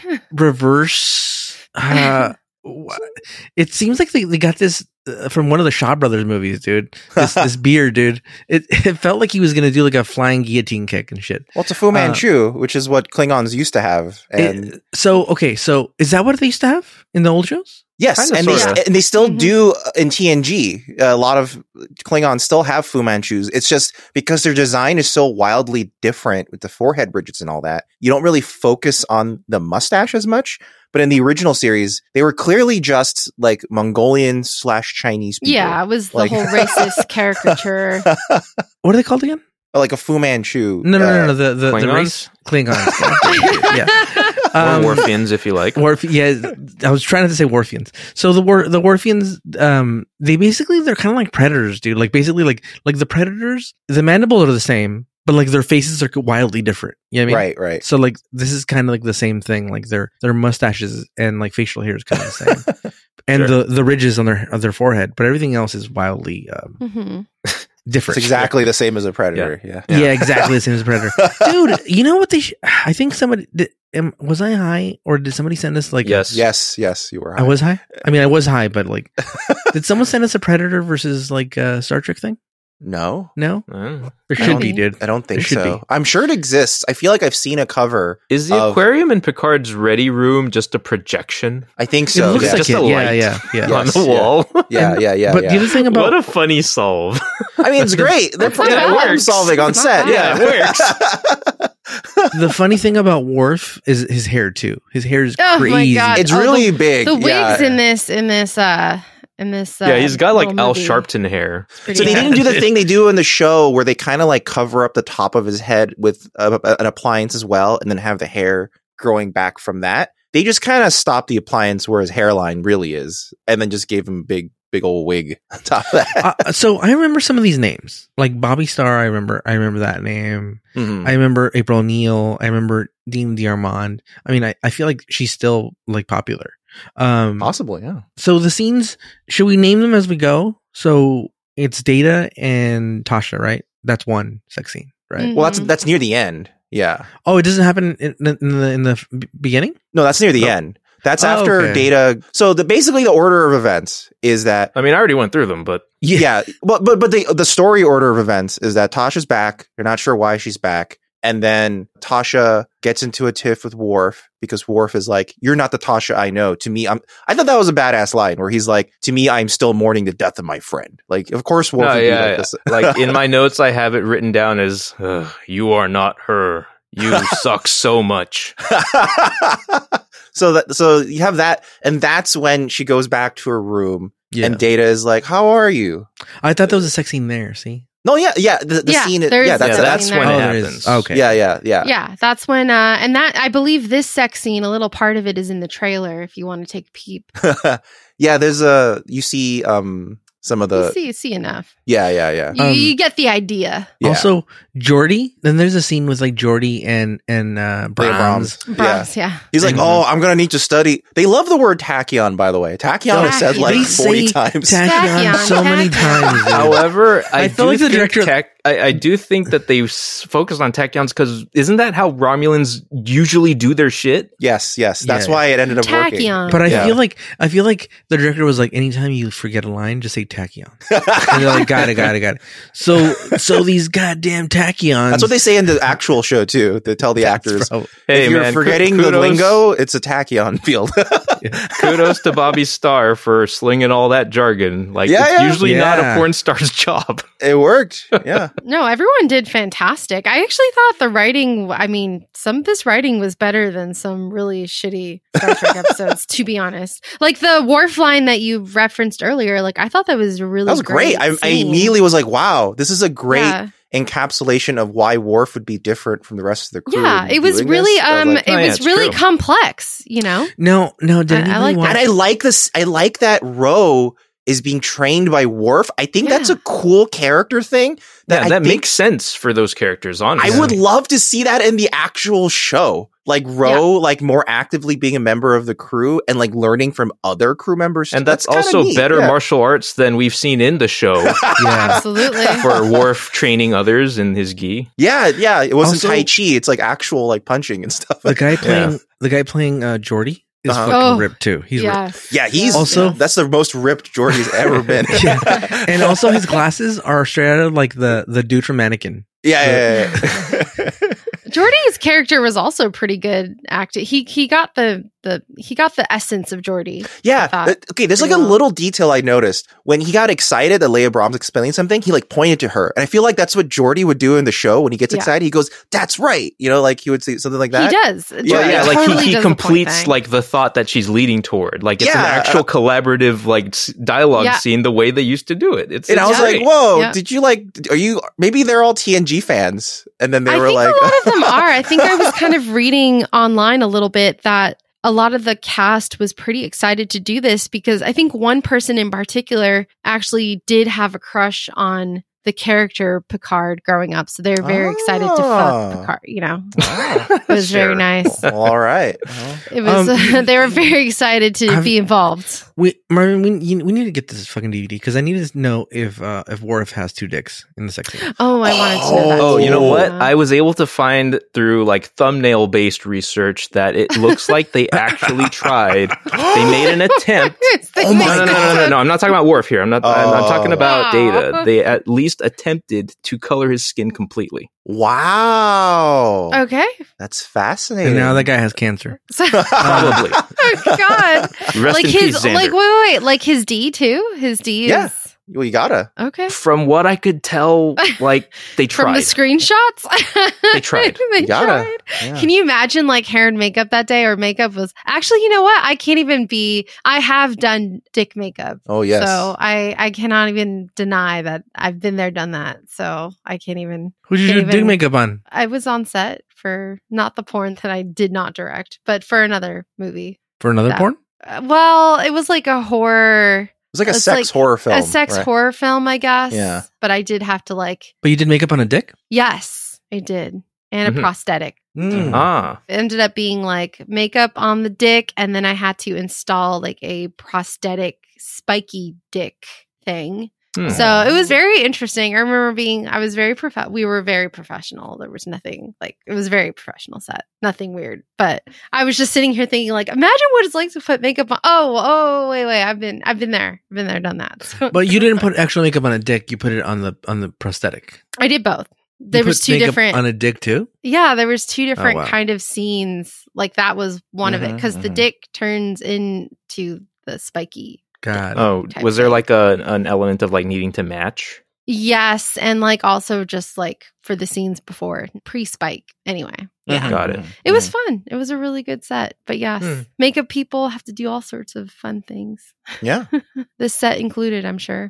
reverse. Uh, wha- it seems like they, they got this uh, from one of the Shaw Brothers movies, dude. This this beard, dude. It it felt like he was gonna do like a flying guillotine kick and shit. Well, it's a Fu Manchu, which is what Klingons used to have, and It- so okay, so is that what they used to have in the old shows? yes, Kinda, and they sorta. and they still Mhm. do in T N G. A lot of Klingons still have Fu Manchus. It's just because their design is so wildly different with the forehead ridges and all that. You don't really focus on the mustache as much. But in the original series, they were clearly just like Mongolian slash Chinese people. Yeah, it was the Like- whole racist caricature. What are they called again? like a Fu Manchu. No, no, no, uh, no. The the, the Klingons? race Klingons. yeah. Or Um, Warfians, if you like. Worf, yeah, I was trying to say Warfians. So the War, the Warfians, um, they basically they're kind of like predators, dude. Like basically, like like the predators, the mandibles are the same, but like their faces are wildly different. You know what I mean? Right, right. So like this is kind of like the same thing. Like their their mustaches and like facial hair is kind of the same, and Sure. the the ridges on their on their forehead, but everything else is wildly um, hmm different. It's exactly the same as a predator. Yeah. Yeah, exactly the same as a predator, dude. You know what they? Sh- I think somebody did, um, was I high or did somebody send us like? Yes. Yes, yes, you were. I was high. I mean, I was high, but like, did someone send us a Predator versus like uh, Star Trek thing? No, No, Uh, there I should don't- be, dude. I don't think There should so. be. I'm sure it exists. I feel like I've seen a cover. Is the Of- aquarium in Picard's ready room just a projection I think It so. looks yeah. like Just it. a Yeah, light. yeah, yeah. Yeah. on Yes, the yeah. wall? yeah, yeah, yeah. but yeah. the other thing about What a funny solve. I mean, it's great. They're That's not fucking bad. problem solving on It's not set. bad. Yeah, it works. the funny thing about Worf is his hair too. His hair is Oh my crazy. God. It's Oh, really big. The wigs yeah. in this in this uh in this uh, yeah, he's got like little Al movie. Sharpton hair. Pretty So they bad. didn't do the thing they do in the show where they kind of like cover up the top of his head with uh, an appliance as well, and then have the hair growing back from that. They just kind of stopped the appliance where his hairline really is, and then just gave him a big, big old wig on top of that. Uh, so I remember some of these names, like Bobby Starr. I remember. I remember that name. Mhm. I remember April O'Neil. I remember Dean D'Armond. I mean, I, I feel like she's still like popular. Um, Possibly, yeah. So the scenes, should we name them as we go? So it's Data and Tasha, right? That's one sex scene, right? Mm. Well, that's Mhm. that's near the end. Yeah. Oh, it doesn't happen in, in, in the in the b- beginning. No, that's near the Oh. end. That's Oh, after okay. Data. So the basically the order of events is that I mean, I already went through them, but yeah, but but but the the story order of events is that Tasha's back. You're not sure why she's back, and then Tasha gets into a tiff with Worf because Worf is like, "You're not the Tasha I know." To me, I'm. I thought that was a badass line where he's like, "To me, I'm still mourning the death of my friend." Like, of course, Worf no, would be yeah, like this. like in my notes, I have it written down as "Ugh, "You are not her. You suck so much." so that so you have that, and that's when she goes back to her room, Yeah, and Data is like, "How are you?" I thought there was a sex scene there. See, No, yeah, yeah. The, the Yeah, scene, is, there is yeah, a that's yeah, sex that's scene when there. it oh, there happens. is. Okay, yeah, yeah, yeah. Yeah, that's when uh and that I believe this sex scene, a little part of it is in the trailer if you want to take a peep. yeah, there's a you see um some of you the see see enough. yeah, yeah, yeah. You, Um, you get the idea. Yeah. Also, Geordi. Then there's a scene with like Geordi and and uh, Leah Brahms. Brahms. Bronx, yeah. He's like, Mhm. "Oh, I'm gonna need to study." They love the word tachyon, by the way. Tachyon is said Tachyon. like They forty say times. Tachyon Tachyon, so many tachyon. times. dude. However, I, I do feel like the think director- tach- I, I do think that they s- focus on tachyons because isn't that how Romulans usually do their shit? yes, yes. That's Yeah. why it ended up working. Tachyon. But I Yeah. feel like I feel like the director was like, anytime you forget a line, just say tachyon. And they're like, got it, got it, got it. So, so these goddamn tachyons. That's what they say in the actual show too. To tell the actors, Bro, Hey if you're man, forgetting kudos, the lingo, it's a tachyon field. kudos to Bobby Starr for slinging all that jargon. Like Yeah, it's yeah. usually not Yeah. a porn star's job. It worked. Yeah. No, everyone did fantastic. I actually thought the writing, I mean, some of this writing was better than some really shitty Star Trek episodes, to be honest. Like the Worf line that you referenced earlier, like I thought that was a really That was great. I, I scene. immediately was like, "Wow, this is a great Yeah. encapsulation of why Worf would be different from the rest of the crew." Yeah, in it was doing really this. I was um like, it oh, yeah, was it's really true. complex, you know? no, no. Did I- I anybody like watch? and I like this. I like that Ro is being trained by Worf. I think that's Yeah. a cool character thing. That Yeah, I that think makes sense for those characters. Honestly, I would love to see that in the actual show. Like Ro, like more actively being a member of the crew and like learning from other crew members. and that's, kinda also neat. better Yeah. martial arts than we've seen in the show Yeah. Absolutely. for Worf training others in his gi. Yeah, yeah. It wasn't Also- Tai Chi. It's like actual like punching and stuff. the guy playing Yeah. the guy playing uh, Geordi is Uh-huh. fucking Oh, ripped too. He's ripped. yes. Yeah, he's Also- that's the most ripped Geordie's ever been. Yeah. And also his glasses are straight out of like the the dude from Mannequin. yeah, yeah, yeah. Geordie's character was also pretty good acting. He he got the the he got the essence of Geordie. Yeah. thought uh, Okay. There's like pretty a well. little detail I noticed when he got excited that Leia Brahms explaining something. He like pointed to her, and I feel like that's what Geordie would do in the show when he gets Yeah. excited. He goes, "That's right," you know, like he would say something like that. He does. Yeah, Geordie yeah, like totally he, he does the point completes thing. like the thought that she's leading toward. Like it's Yeah, an actual collaborative like s- dialogue Yeah. scene the way they used to do it. It's And I it's was great. like, "Whoa, Yeah. did you like? Are you? Maybe they're all T N G fans." And then they I were think like, a lot of them are. I think I was kind of reading online a little bit that a lot of the cast was pretty excited to do this because I think one person in particular actually did have a crush on the character Picard growing up. So they're very excited to Oh. fuck Picard, you know. "Wow." It was very Sure. nice. Well, all right. Well, It was Um, they were very excited to I've- be involved. We, Marvin, we, you- we need to get this fucking D V D because I need to know if uh, if Worf has two dicks in the sex scene. Oh, I wanted to know that. Oh, too. you know what? Yeah. I was able to find through like thumbnail based research that it looks like they actually tried. They made an attempt. Oh my no, no, no, no, no, no. I'm not talking about Worf here. I'm not. I'm, I'm talking Oh. about Wow. Data. They at least attempted to color his skin completely. Wow. Okay. That's fascinating. And now that guy has cancer. So, Probably. oh God. Rest like in his, peace, Xander. like wait, wait, wait, like his D too. His D Yeah. is Well, you gotta. okay. From what I could tell, like they From tried. the screenshots, They tried. they You gotta. tried. Yeah. Can you imagine like hair and makeup that day, or makeup was actually? You know what? I can't even be. I have done dick makeup. Oh, yes. So I I cannot even deny that I've been there, done that. So I can't even. Who did you Can't do dick even- makeup on? I was on set for not the porn that I did not direct, but for another movie. For another That- porn? Uh, well, it was like a horror, It's like a It's sex like horror film. a sex right? horror film, I guess. Yeah. But I did have to like, But you did makeup on a dick? yes, I did, and Mhm. a prosthetic. Mm. Ah, It ended up being like makeup on the dick, and then I had to install like a prosthetic spiky dick thing. hmm. So it was very interesting. I remember being, I was very prof. We were very professional. There was nothing like, it was a very professional set, nothing weird. But I was just sitting here thinking, like, imagine what it's like to put makeup on. Oh, oh, wait, wait, I've been, I've been there, I've been there, done that. So But you didn't put actual makeup on a dick. You put it on the on the prosthetic. I did both. You There was put two makeup different. on a dick too. Yeah, there was two different wow. kind of scenes. Like that was one of it Mhm, because the mhm. dick turns into the spiky. God. Oh, type was there thing. like a an element of like needing to match? Yes, and like also just like for the scenes before pre-spike. Anyway, yeah, Mhm, Got it. mhm, it was mhm. fun. It was a really good set. But yes, Hmm. makeup people have to do all sorts of fun things. Yeah. This set included, I'm sure.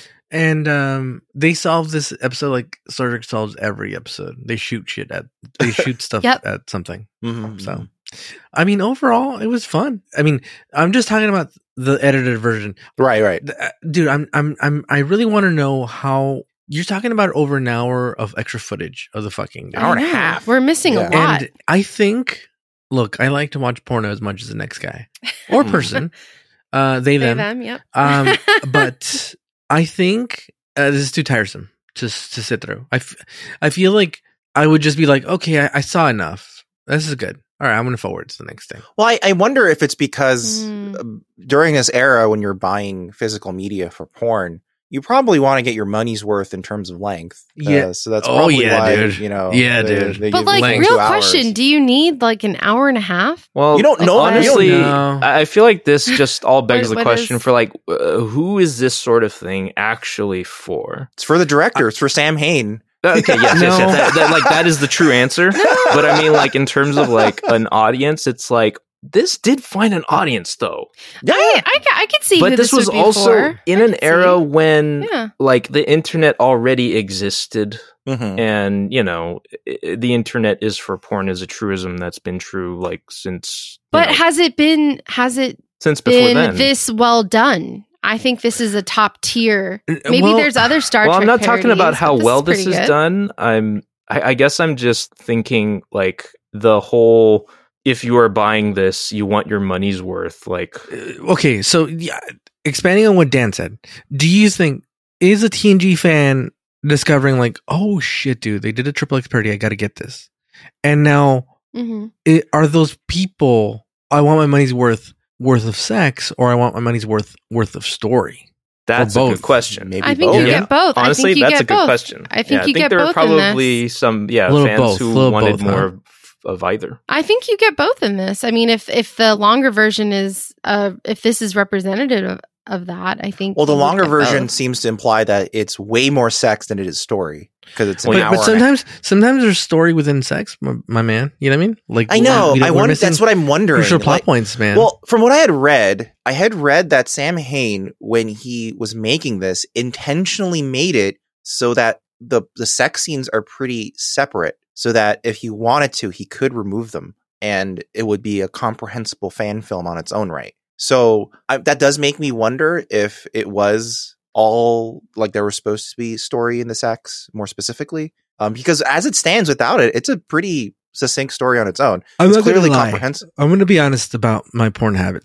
And um, they solve this episode like Star Trek solves every episode. They shoot shit at. They shoot stuff Yep. at something. Mhm, So, mhm. I mean, overall, it was fun. I mean, I'm just talking about the edited version, Right, right. Th- uh, dude. I'm, I'm, I'm. I really want to know how you're talking about over an hour of extra footage of the fucking Hour and I a know. half. We're missing Yeah. a lot. And I think, look, I like to watch porno as much as the next guy or person. uh, they, They, them. them, yep. Um, but I think uh, this is too tiresome to to sit through. I, f- I feel like I would just be like, okay, I, I saw enough. This is good. All right, I'm going to forward to the next thing. Well, I, I wonder if it's because Mm. uh, during this era when you're buying physical media for porn, you probably want to get your money's worth in terms of length. Yeah. Uh, so that's Oh, probably yeah, why, dude. you know. Yeah, they- dude. they But give like, you real two hours. question: do you need like an hour and a half? Well, You don't know. Honestly, You don't know. I I feel like this just all begs What- the what question is- for like, uh, who is this sort of thing actually for? It's for the director. It's for Sam Hain. Okay, yes, yes, No. yes. That, that, like that is the true answer. But I mean, like in terms of like an audience, it's like this did find an audience though. Yeah. I, I, ca- I could see. But who this was would be also for. in I an could era see. when Yeah. like the internet already existed, Mhm. and you know i- the internet is for porn is a truism that's been true like since. you But know, has it been? Has it since before been then. this well done? I think this is a top tier. Maybe Well, there's other Star well, Trek. I'm not talking about parodies, how but well is this is pretty good. done. I'm, I, I guess I'm just thinking like the whole. If you are buying this, you want your money's worth. Like, Uh, okay, so yeah, expanding on what Dan said, do you think is a T N G fan discovering like, oh shit, dude, they did a triple X parody, I got to get this, and now Mhm. it, are those people? I want my money's worth worth of sex, or I want my money's worth worth of story. that's Or a both. good question. Maybe I think both. you Yeah. get both. Honestly, I think you that's get a good both. question. I think Yeah, you get there were both in probably this. some yeah A little fans both, who little wanted both, more huh? of, of either. I think you get both in this. I mean, if if the longer version is, uh, if this is representative of, of that, I think. Well, the you would longer get version both. seems to imply that it's way more sex than it is story because it's an Well, But, hour. but and a- sometimes, sometimes there's story within sex, my, my man. You know what I mean? Like I know. we don't- I we're wonder. missing That's what I'm wondering. crucial plot Like, points, man. well, from what I had read, I had read that Sam Hain, when he was making this, intentionally made it so that the the sex scenes are pretty separate, so that if he wanted to, he could remove them, and it would be a comprehensible fan film on its own right. So I, that does make me wonder if it was all like there was supposed to be story in the sex more specifically, um, because as it stands without it, it's a pretty succinct story on its own. I'm It's not gonna clearly lie. comprehensive. I'm going to be honest about my porn habits here.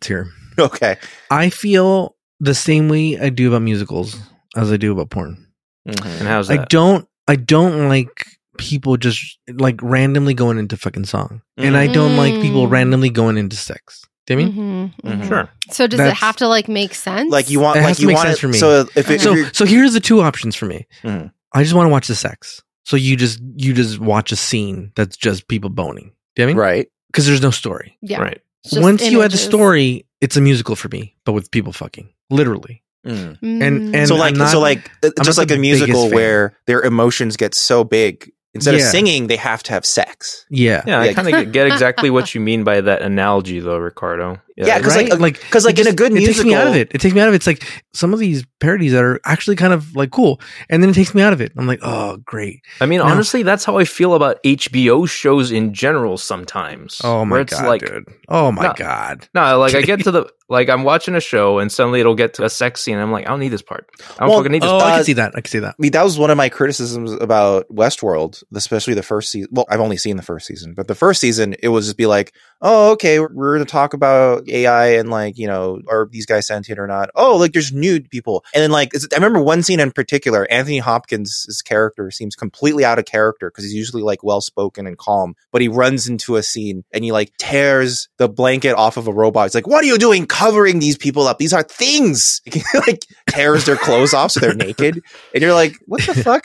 Okay. I feel the same way I do about musicals as I do about porn. Mhm. And how's that? I don't I don't like people just like randomly going into fucking song. And I don't like people Mm. randomly going into sex. Do you know what I mean? Mhm, mhm. Sure. So does it That's- have to like make sense? Like you want, It like has to you make want sense it, for me. So if, it, So if you're, so here's the two options for me. Mhm. I just want to watch the sex. So you just you just watch a scene that's just people boning. Do you know what I mean? right, Because there's no story. Yeah. Right. It's just Once you add the images. story, it's a musical for me, but with people fucking. Literally. Mm. and- and- so like, I'm not- so like, uh, I'm just not like the a musical biggest fan. where their emotions get so big. Instead of Yeah. singing, they have to have sex. Yeah. Yeah, Yeah. I kind of get, get exactly what you mean by that analogy, though, Ricardo. Yeah, 'cause, Right? like, like, Because like it in a just- good it takes me out of musical, it. It takes me out of it. It's like some of these parodies that are actually kind of like cool, and then it takes me out of it. I'm like, oh, great. I mean, No. honestly, that's how I feel about H B O shows in general sometimes. Oh my where it's god, like, dude. Oh my No. god. No, like I get to the like I'm watching a show and suddenly it'll get to a sex scene and I'm like, I don't need this part. I don't Well, fucking need this Oh, part. I Uh, can see that. I can see that. I mean, that was one of my criticisms about Westworld, especially the first season. Well, I've only seen the first season, but the first season, it was just be like, oh, okay, we're, we're going to talk about A I and like, you know, are these guys sentient or not? Oh, like there's nude people. And then like, it's- I remember one scene in particular, Anthony Hopkins' character seems completely out of character because he's usually like well-spoken and calm, but he runs into a scene and he like tears the blanket off of a robot. It's like, what are you doing covering these people up? These are things. Like tears their clothes off so they're naked. And you're like, what the fuck?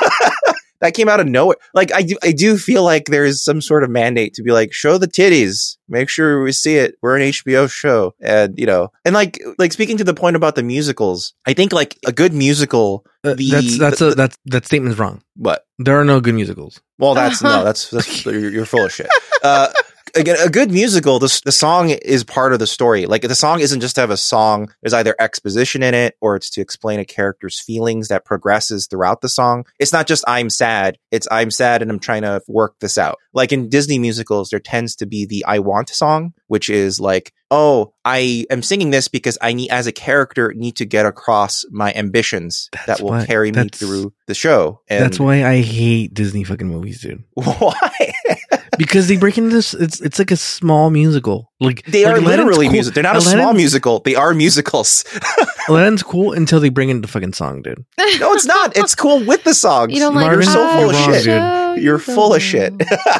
That came out of nowhere. Like, I do, I do feel like there is some sort of mandate to be like, show the titties, make sure we see it. We're an H B O show. And, you know, and like, like speaking to the point about the musicals, I think like a good musical, Uh, the, that's that's the- a that's that statement's wrong. what? There are no good musicals. Well, that's, no, that's, that's, you're, you're full of shit. Uh, Again, a good musical, the, the song is part of the story. Like the song isn't just to have a song. There's either exposition in it or it's to explain a character's feelings that progresses throughout the song. It's not just I'm sad. It's I'm sad and I'm trying to work this out. Like in Disney musicals, there tends to be the I want song, which is like, oh, I am singing this because I need, as a character, need to get across my ambitions That's that will why- carry me that's- through the show. And That's why I hate Disney fucking movies, dude. why? Because they break into this. It's it's like a small musical. Like They like are Aladdin's literally cool. music. They're not a Aladdin- small musical. They are musicals. Aladdin's cool until they bring in the fucking song, dude. No, it's not. It's cool with the songs. You don't like Marvin, You're so how full of you're wrong, shit. dude. show you You're full of go. shit.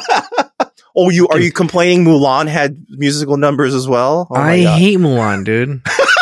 Oh, you are you complaining Mulan had musical numbers as well? Oh my I God. hate Mulan, dude.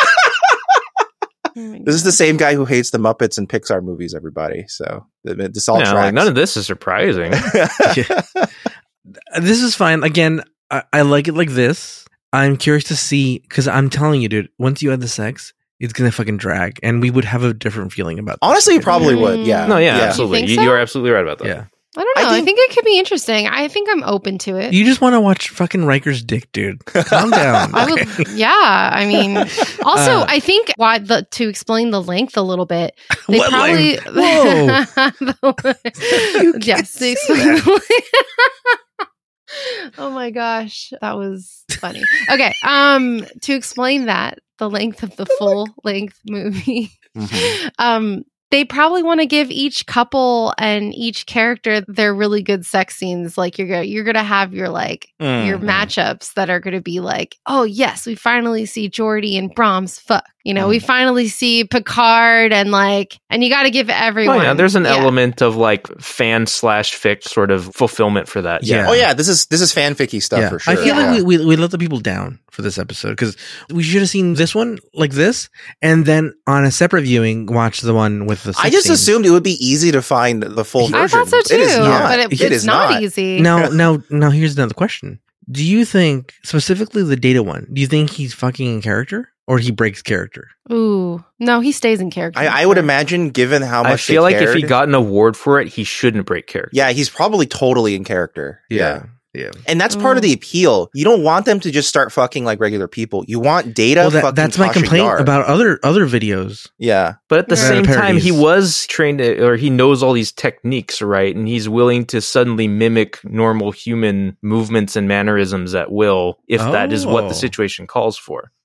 Oh my This is the God. same guy who hates the Muppets and Pixar movies, everybody. So th- this all Yeah, like, tracks. none of this is surprising. Yeah. This is fine. Again, I, I like it like this. I'm curious to see because I'm telling you, dude. Once you add the sex, it's gonna fucking drag, and we would have a different feeling about. this. Honestly, you probably would. Yeah. No, yeah, Yeah. absolutely. You You, think you so? are absolutely right about that. Yeah. I don't I know. I think- think, it could be interesting. I think I'm open to it. You just want to watch fucking Riker's dick, dude. Calm down. I okay? would, yeah. I mean, also, Uh, I think why the to explain the length a little bit, they What probably length? Whoa. You yes, can't to say explain the length. Oh my gosh, that was funny. Okay, um, to explain that the length of the full length movie, Mhm. um. They probably want to give each couple and each character their really good sex scenes. Like you're gonna, you're gonna have your like your Mhm. matchups that are going to be like, oh yes, we finally see Geordi and Brahms fuck. You know, we Mhm. finally see Picard and like, and you got to give Oh, everyone. yeah, there's an yeah. element of like fan slash fic sort of fulfillment for that. Yeah. Oh yeah, this is this is fanficky stuff Yeah. for sure. I feel yeah. like we, we we let the people down for this episode because we should have seen this one like this, and then on a separate viewing, watch the one with the. I sex just scenes. assumed it would be easy to find the full version. I thought so too, It is not. but it, It it's is not, not. easy. Now, now, now, here's another question: do you think, specifically the Data one, do you think he's fucking in character or he breaks character? Ooh, no, he stays in character. I, I would imagine, given how much I feel they like if he cared- got an award for it, he shouldn't break character. yeah, he's probably totally in character. yeah. And that's part of the appeal. You don't want them to just start fucking like regular people. You want Data Well, that, fucking that's my Tasha complaint Yar. about other other videos. Yeah. But at the Yeah. same time, he Parodies. was trained to, or he knows all these techniques, right? And he's willing to suddenly mimic normal human movements and mannerisms at will if that is what Oh. the situation calls for.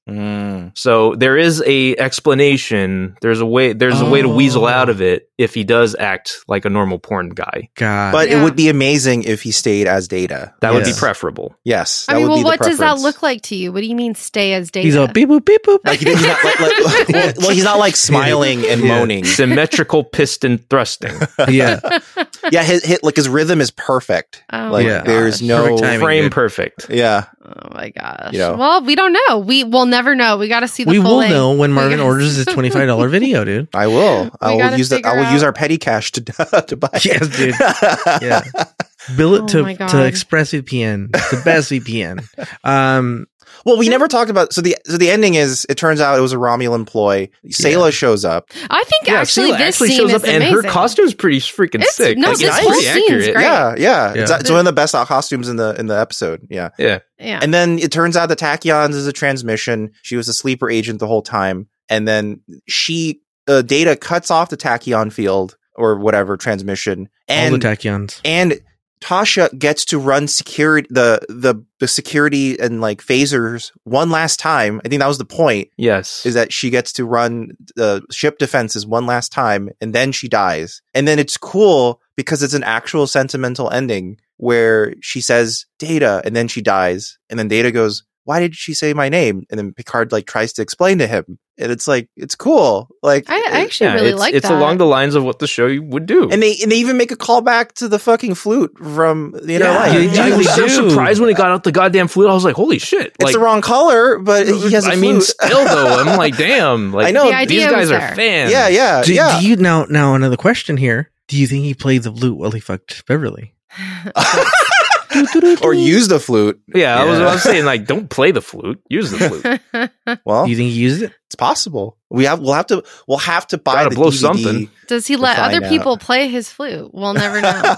Mm. So there is a explanation. There's a way. There's a way to weasel out of it if he does act like a normal porn guy. God. But Yeah. it would be amazing if he stayed as Data. That would be Yes. preferable. Yes. I that mean, would well, be the what does that preference. look like to you? What do you mean stay as Data? he's all beep boop beep boop. Like, he- he's not like, like well, well, he's not like smiling and Yeah. moaning. Symmetrical piston thrusting. Yeah. Yeah, his, his like his rhythm is perfect. Oh Like my there's gosh. no Perfect timing. Frame dude. perfect. Yeah. Oh my gosh. You know. Well, we don't know. We will never know. We got to see the We full will length. know when We Marvin gotta orders his twenty-five dollars video, dude. I will. I We will gotta use that. I figure will use out- our petty cash to to buy. it. Yes, dude. Yeah. Bill it Oh my to, God. to ExpressVPN. It's the best V P N. Um, Well, we never talked about. So the so the ending is. It turns out it was a Romulan ploy. Sayla shows up. I think Yeah, actually Sela this actually scene shows is up, and amazing. her costume's pretty freaking It's- sick. no, Like, this it's whole pretty scene's accurate. great. Yeah, yeah. Yeah. It's, it's one of the best costumes in the in the episode. Yeah. Yeah. Yeah. And then it turns out the Tachyons is a transmission. She was a sleeper agent the whole time. And then she, uh, Data cuts off the Tachyon field or whatever transmission. all And, the tachyons. and Tasha gets to run security, the, the, the security and like phasers one last time. I think that was the point, Yes. is that she gets to run the ship defenses one last time and then she dies. And then it's cool because it's an actual sentimental ending where she says Data and then she dies. And then Data goes, why did she say my name? And then Picard like tries to explain to him. And it's like, it's cool. Like, I, I actually Yeah, really it's, like it's that. along the lines of what the show would do. and they, and they even make a callback to the fucking flute from the Inner yeah, Light. they do, I was they so do. surprised when he got out the goddamn flute. I was like, "Holy shit!" It's Like, the wrong color, but he has a I flute. mean, still though, I'm like, "Damn!" Like, I know. The idea these guys was are there. fans. yeah, yeah, Do, yeah. do you now? Now another question here. Do you think he played the flute while he fucked Beverly? Or use the flute. yeah. I was, Yeah. I was saying, like, don't play the flute. Use the flute. Well, Do you think he used it? it's possible. We have, we'll have to, we'll have to buy Gotta the blow D V D. something. Does he to let find other out. people play his flute? We'll never know.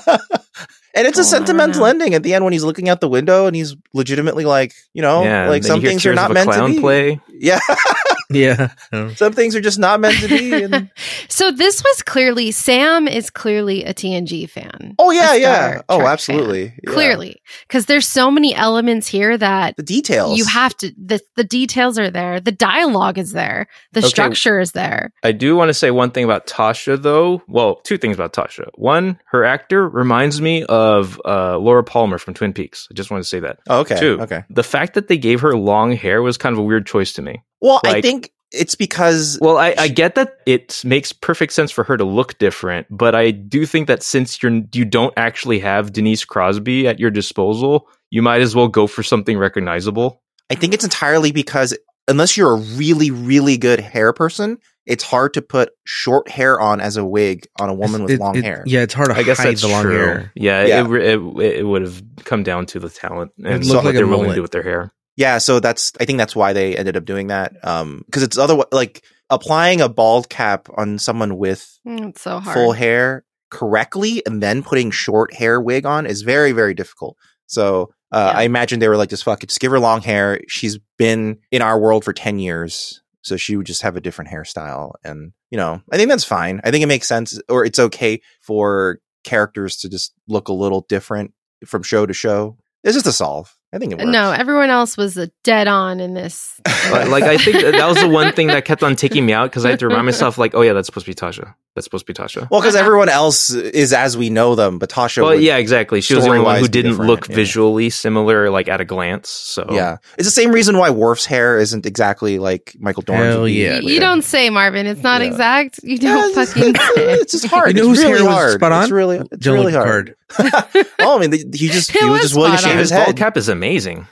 And it's a We'll never sentimental know. ending at the end when he's looking out the window and he's legitimately like, you know, yeah, like then some you hear things are Tears not of a meant to Clown be. play. Yeah, Yeah. Oh. some things are just not meant to be. And, So this was clearly Sam is clearly a T N G fan. oh yeah, A yeah. Star Oh, Trek absolutely. fan. Yeah. Clearly, because there's so many elements here that The details. you have to. The the details are there. The dialogue is there. The Okay. structure is there. I do want to say one thing about Tasha, though. Well, two things about Tasha. One, her actor reminds me of uh, Laura Palmer from Twin Peaks. I just want to say that. Oh, okay. Two, Okay. the fact that they gave her long hair was kind of a weird choice to me. Well, I Like- think it's because Well, I, I get that it makes perfect sense for her to look different, but I do think that since you're you don't actually have Denise Crosby at your disposal, you might as well go for something recognizable. I think it's entirely because unless you're a really, really good hair person, it's hard to put short hair on as a wig on a woman with It- long it- hair. Yeah, it's hard to I guess hide that's the long true. hair. Yeah, Yeah. It, it, it would have come down to the talent and It so looked what like a they're willing to mullet. do with their hair. Yeah, so that's I think that's why they ended up doing that. Um, because it's other like applying a bald cap on someone with Mm, It's so hard. full hair correctly and then putting short hair wig on is very, very difficult. So uh, Yeah. I imagine they were like, just fuck it, just give her long hair. She's been in our world for ten years. So she would just have a different hairstyle. And, you know, I think that's fine. I think it makes sense, or it's okay for characters to just look a little different from show to show. It's just a solve. I think it works. No, everyone else was uh, dead on in this. Like, like, I think that, that was the one thing that kept on taking me out because I had to remind myself, like, oh yeah, that's supposed to be Tasha. That's supposed to be Tasha. Well, because Uh-huh. everyone else is as we know them, but Tasha. Well, would- yeah, exactly. She was the only one story-wise who be didn't different, look yeah. visually similar, like at a glance. So yeah, it's the same reason why Worf's hair isn't exactly like Michael Dorn's. Hell would be. yeah, you don't say, Marvin. It's not Yeah. exact. You Yeah, don't it's, fucking say. it's just hard. You know it's whose really hair was hard. spot on? It's really, it's Jean-Luc really hard. Picard. Well, I mean, the, he just It he was was just willing to spot shave on. his his bald head. cap is amazing.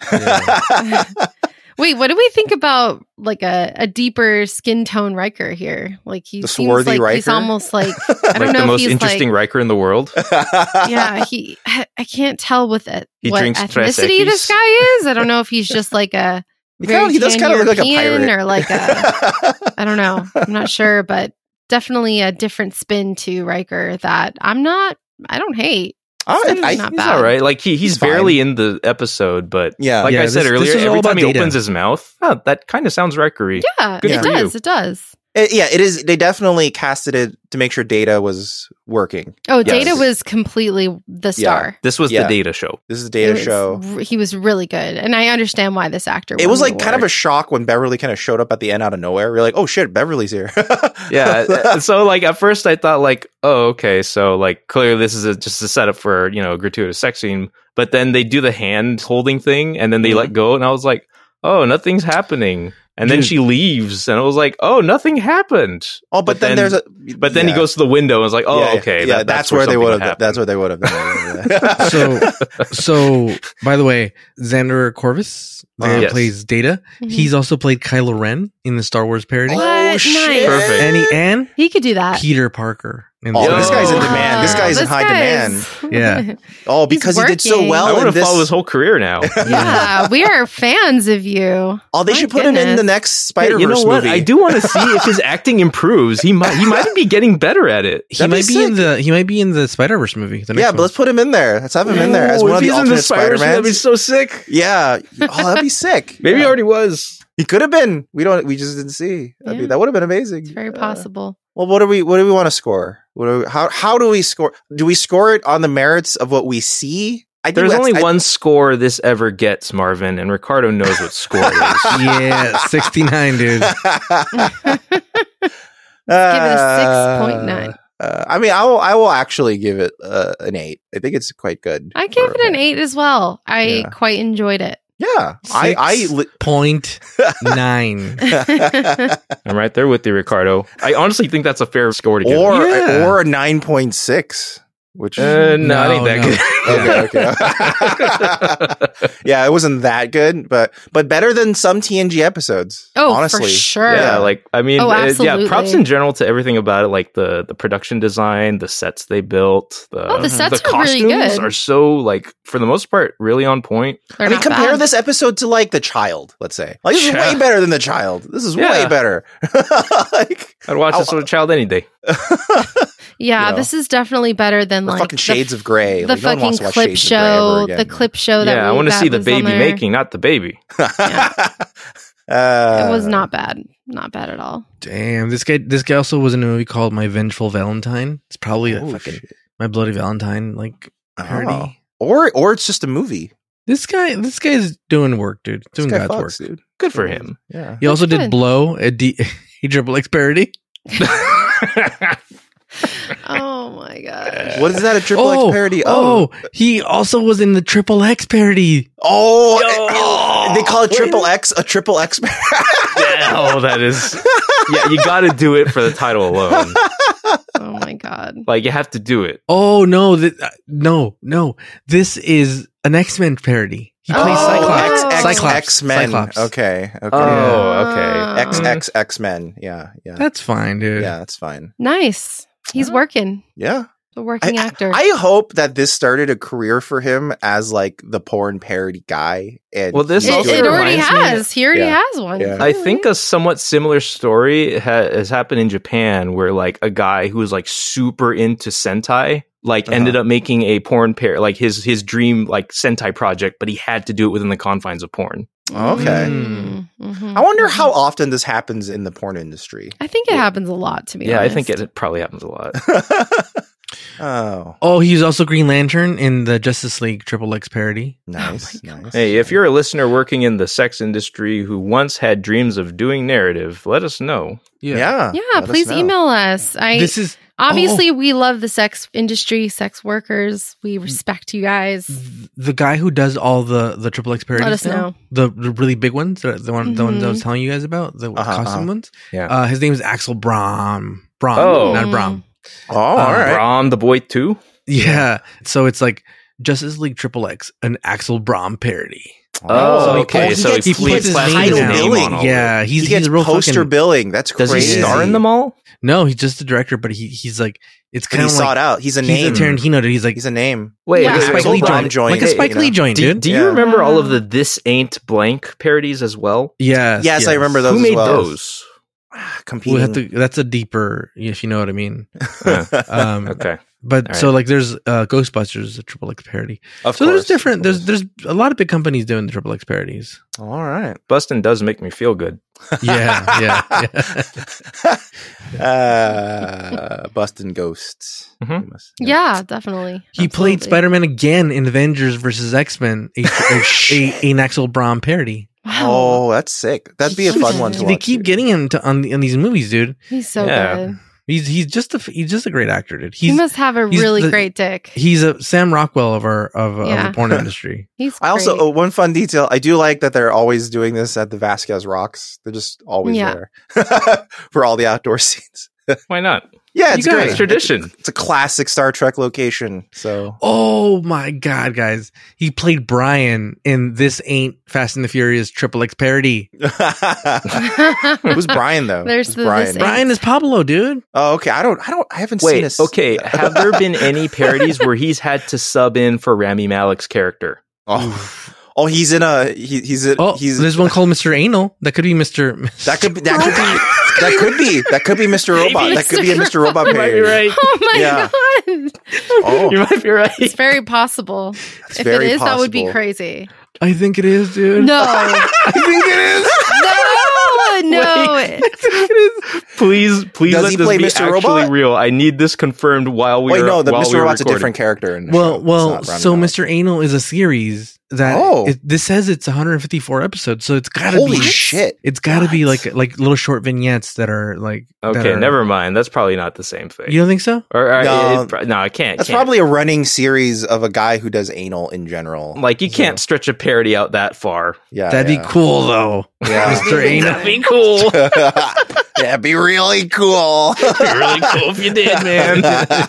Wait, what do we think about like a, a deeper skin tone Riker here? Like he The seems swarthy like he's Riker? almost like I don't Like know the if most he's interesting like Riker in the world. yeah he I I can't tell with it He what drinks Tres ethnicity Equis. this guy is. I don't know if he's just like a He very kinda- he does tan kind of look like a European pirate, or like a I don't know. I'm not sure, but definitely a different spin to Riker that I'm not. I don't hate. Oh, It's I, not He's bad. all right. Like he, he's He's fine. barely in the episode, but yeah, like Yeah, I said this- this earlier, is all every about time he Data. opens his mouth, oh, that kind of sounds Rikery. Yeah, Good it for you. does. It does. It, yeah, it is. They definitely casted it to make sure Data was working. Oh, Yes. Data was completely the star. This was Yeah. the Data show. This is a It Data was show. r- He was really good, and I understand why this actor. It won was the like kind of a award. shock when Beverly kind of showed up at the end out of nowhere. We're like, oh shit, Beverly's here. Yeah. So like at first I thought like, oh, okay, so like clearly this is a, just a setup for, you know, a gratuitous sex scene. But then they do the hand holding thing and then they Mhm. let go and I was like, oh, nothing's happening. And then Dude. she leaves and I was like, oh, nothing happened. oh, but, But then, then- there's a. But then yeah. he goes to the window and was like, oh, Yeah, okay. Yeah, that- that's, where they something would have. happened. That's where they would have done it. So, so by the way, Xander Corvus Uh, that yes. plays Data. Mhm. He's also played Kylo Ren in the Star Wars parody. What? Oh, Nice. shit. Perfect. And he, and He could do that. Peter Parker. In Oh, the this Star guy's in Wars. demand. This guy's in high demand. Yeah. Oh, because he did so working. well. I in want to this. follow his whole career now. Yeah, we are fans of you. Oh, they My should put him in goodness. the next Hey, Spider Verse you know what? movie. I do want to see if his acting improves. He might he might be getting better at it. He That'd be might be in sick. the he might be in the Spider Verse movie. The next Yeah, but one. let's put him in there. Let's have him in there as Oh, one if of the he's in alternate Spider Spider-Man, that'd be Mans. so sick. Yeah. Oh, that'd be sick. Maybe yeah. he already was. He could have been. We don't. We just didn't see. That'd be, Yeah. that would have been amazing. It's very Yeah. possible. Well, what do we? What do we want to score? What do we, how how do we score? Do we score it on the merits of what we see? I think There's that's- only I- one score this ever gets, Marvin, and Ricardo knows what score it is. yeah, sixty-nine, dude. Give it a six point nine. Uh, I mean, I will. I will actually give it uh, an eight. I think it's quite good. I gave for- it an eight as well. I Yeah. quite enjoyed it. Yeah, I. I li- Point nine. I'm right there with you, Ricardo. I honestly think that's a fair score to give. or Yeah. or a nine point six, which uh, no, I think No, that no. good. okay, okay. Yeah, it wasn't that good, but but better than some T N G episodes. Oh, honestly. for sure. Yeah, like I mean, Oh, uh, yeah. absolutely. Props in general to everything about it, like the the production design, the sets they built. The, Oh, the sets the are really costumes good. are so like for the most part really on point. They're I mean, not compare bad. this episode to like The Child. Let's say, like this is Yeah. way better than The Child. This is way Yeah. better. Like, I'd watch this I'll- with a child any day. Yeah, you know. this is definitely better than the like fucking the, Shades of Grey. the Like, no one wants fucking to watch clip Shades of Grey ever show. again. The clip show that Yeah, I we- want to that see the was on baby there. making, not the baby. Uh, It was not bad. Not bad at all. Damn, this guy. This guy also was in a movie called My Vengeful Valentine. It's probably a Oh, fucking shit. My Bloody Valentine like parody. Oh. Or or it's just a movie. This guy, this guy's doing work, dude. This Doing guy God's fucks, work. dude. Good for him. Yeah. He also That's did good. Blow, a D, a triple X parody. Oh my gosh. What is that? A triple oh, X parody? Oh, he also was in the triple X parody. Oh, Yo. oh, they call it Wait. triple X a triple X. Yeah, oh, that is. Yeah, you got to do it for the title alone. Oh my god. Like you have to do it. Oh no, th- uh, no, no. This is an X Men parody. He plays Oh, Cyclops. X- X- Cyclops. X Men. Cyclops. Okay. Okay. Oh, okay. X Um, X X Men. Yeah. Yeah. That's fine, dude. Yeah. That's fine. Nice. He's Huh? working. Yeah. A working I, actor. I hope that this started a career for him as like the porn parody guy. And Well, this he's it, also doing it already reminds me- has. He already Yeah. has one. Yeah. I think a somewhat similar story ha- has happened in Japan where like a guy who was like super into Sentai like Uh-huh. ended up making a porn pair like his his dream like Sentai project, but he had to do it within the confines of porn. Okay. Mm, mhm, I wonder mhm. how often this happens in the porn industry. I think it happens a lot, to be Yeah, I honest. think it, it probably happens a lot. Oh, Oh, he's also Green Lantern in the Justice League triple X parody. nice, Oh my nice. Hey, if you're a listener working in the sex industry who once had dreams of doing narrative, let us know. yeah, Yeah, let us please know. email us. I This is obviously we love the sex industry, sex workers. We respect you guys. the guy who does all the the triple X parodies. Let us now. know. The, the really big ones, the, the one the ones I was Mhm. telling you guys about, the Uh-huh, costume uh-huh. ones. Yeah. Uh, his name is Axel Brahm. Brahm, Oh. not Brahm. Oh, all right. Brahm the Boy too? Yeah. So it's like Justice League Triple X, an Axel Brahm parody. Oh, So he okay. puts- So he it's gets- he he puts his plastered name his down. name on all Yeah, of it. he's he gets he's a real poster fucking, billing. That's Does crazy. he star in them all? No, he's just the director, but he he's like it's But kind he of sought like out. He's a he's name. a Tarantino dude. He's like He's a name. Wait, Yeah. like a wait, Spike Axel Lee Brahm joint, joint, like a hey, Spike you know. Lee joint, Do, dude. do Yeah. you remember all of Wow. the This Ain't Blank parodies as well? Yes, Yes, I remember those Who as made well. those? Competing. We'll have to, that's a deeper, if you know what I mean. Uh, Um, okay. But All so right. like there's uh, Ghostbusters, a Triple X parody. Of so course, there's different. of There's course. there's a lot of big companies doing the Triple X parodies. All right. Bustin' does make me feel good. Yeah, yeah, yeah. uh, Bustin' Ghosts. Mhm. We must- Yeah, definitely. He played Absolutely. Spider-Man again in Avengers versus X-Men, a, a, a, a Axel Braun parody. Wow. Oh, that's sick. That'd be a fun one to They watch. keep too. getting him to on, the, on these movies, dude. He's so Yeah. good. He's he's just a he's just a great actor, dude. He He's must have a he's really the- great dick. he's a Sam Rockwell of our of, of Yeah. the porn industry. He's I also great. oh, one fun detail. I do like that they're always doing this at the Vasquez Rocks. They're just always Yeah. there for all the outdoor scenes. Why not? Yeah, You it's got great. it. Tradition. It's a classic Star Trek location. So Oh my god, guys! He played Brian in This Ain't Fast and the Furious Triple X parody. who's Brian though? There's Who's the- Brian. this Brian is Pablo, dude. Oh, okay. I don't. I don't. I haven't seen Wait, this. okay. Have there been any parodies where he's had to sub in for Rami Malek's character? Oh, oh, he's in a. He, he's a. Oh, he's there's one called Mister Anal. That could be Mister that could be. That could be. That could be. That could be Mister Robot. That could be a Mister Robot You might be parody. right. Oh my Yeah. god. Oh, You might be right. It's very possible. it's if very it is, that would be possible. crazy. I think it is, dude. No. I think it is. no. No. Wait. Please, please Does let he this play be Mister actually Robot? real. I need this confirmed while we Wait, are no. The while Mister we are Robot's a recording. different character. In the Well, show. well. It's not Rami So Malek. Mister Anal is a series that. Oh. it, this says it's one hundred fifty-four episodes, so it's gotta Holy be. shit! It's gotta be What? like like little short vignettes that are like. that Okay, are- never mind. That's probably not the same thing. You don't think so? Or, or, No. it- it- no, I can't. That's can't. probably a running series of a guy who does anal in general. like you So, can't stretch a parody out that far. Yeah, That'd yeah. be cool, though. Yeah. Mister Anal. That'd be cool. That'd be really cool. really cool if you did, man.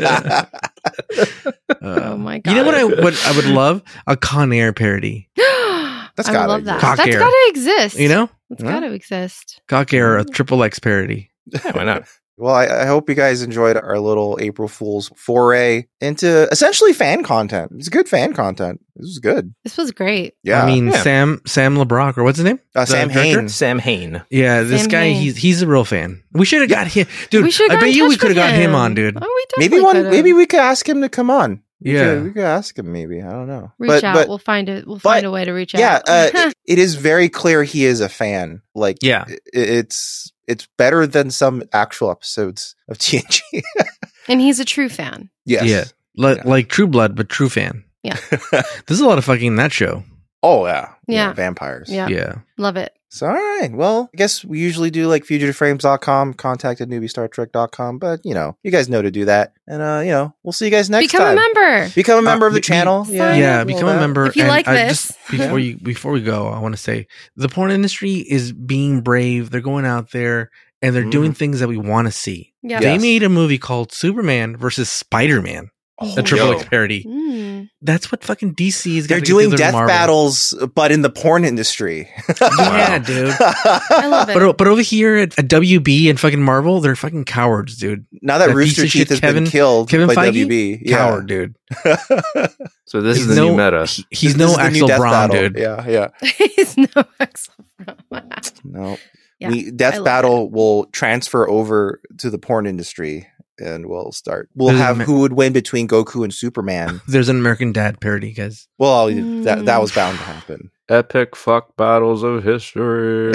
Oh my god. You know what I would I would love? A Con Air parody. That's I gotta love that. exist. Cock That's air. gotta exist. You know, It's Yeah. gotta exist. Cock Air, a Triple X parody. Yeah, why not? Well, I, I hope you guys enjoyed our little April Fool's foray into essentially fan content. It's good fan content. This is good. This was great. Yeah. I mean, Yeah. Sam Sam LeBrock, or what's his name? uh, the Sam director? Hain. Sam Hain. Yeah, this Sam guy, Hain. he's he's a real fan. We should have got him, dude. we should. I bet you we could have got him on, dude. Oh, we Maybe definitely one. could've. Maybe we could ask him to come on. We Yeah. could, we could ask him. Maybe I don't know. reach but out. but we'll find it. We'll but- find a way to reach yeah, out. uh, it, it is very clear he is a fan. Like Yeah. i- it's it's better than some actual episodes of T N G. and he's a true fan. Yes. Yeah. Li- Yeah. Like True Blood, but true fan. Yeah. There's a lot of fucking in that show. Oh yeah. Yeah. Vampires. Yeah. Yeah. Love it. So, all right. Well, I guess we usually do like fugitive frames dot com, contact at newbie star trek dot com, but you know, you guys know to do that. And, uh, you know, we'll see you guys next Become time. a member. Become a member Uh, of the be- channel. Sign Yeah. up. Yeah, all become a that. member. If you and like I this. just, before you before we go, I want to say the porn industry is being brave. They're going out there and they're Mhm. doing things that we want to see. Yeah. They Yes. made a movie called Superman versus Spider-Man, Oh, a Triple yo. X parody. Mm. That's what fucking D C is. They're gotta doing do to death Marvel. battles, but in the porn industry. Yeah, dude. I love it. But o- but over here at, at W B and fucking Marvel, they're fucking cowards, dude. Now that That piece Rooster of Teeth shit has Kevin- been killed Kevin by Feige? W B. Yeah. Coward, dude. So this He's is the no, new meta. he- he's This no is the new Axel death Braun, battle. dude. Yeah, yeah. He's no excellent. No. Yeah, we I Death love Battle will transfer over to the porn industry and we'll start. We'll There's a have ma- who would win between Goku and Superman. There's an American Dad parody, guys. Well, Mm. that that was bound to happen. Epic fuck battles of history.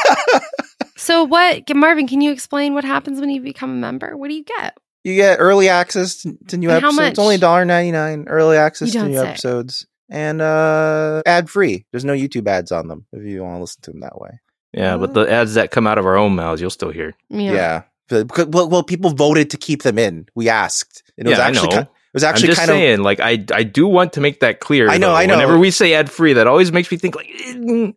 So what, Marvin, can you explain what happens when you become a member? What do you get? You get early access to, to new And how episodes. much? It's only one dollar ninety-nine. Early access You to don't new say. episodes. And uh ad free. There's no YouTube ads on them if you want to listen to them that way. yeah, but the ads that come out of our own mouths, you'll still hear. Yeah. But- because- Well, well, people voted to keep them in. We asked. And it was Yeah, I actually know. ki- it was I'm actually just kind of saying, like I, I do want to make that clear. I know, though. I know. Whenever we say ad free, that always makes me think like. mm.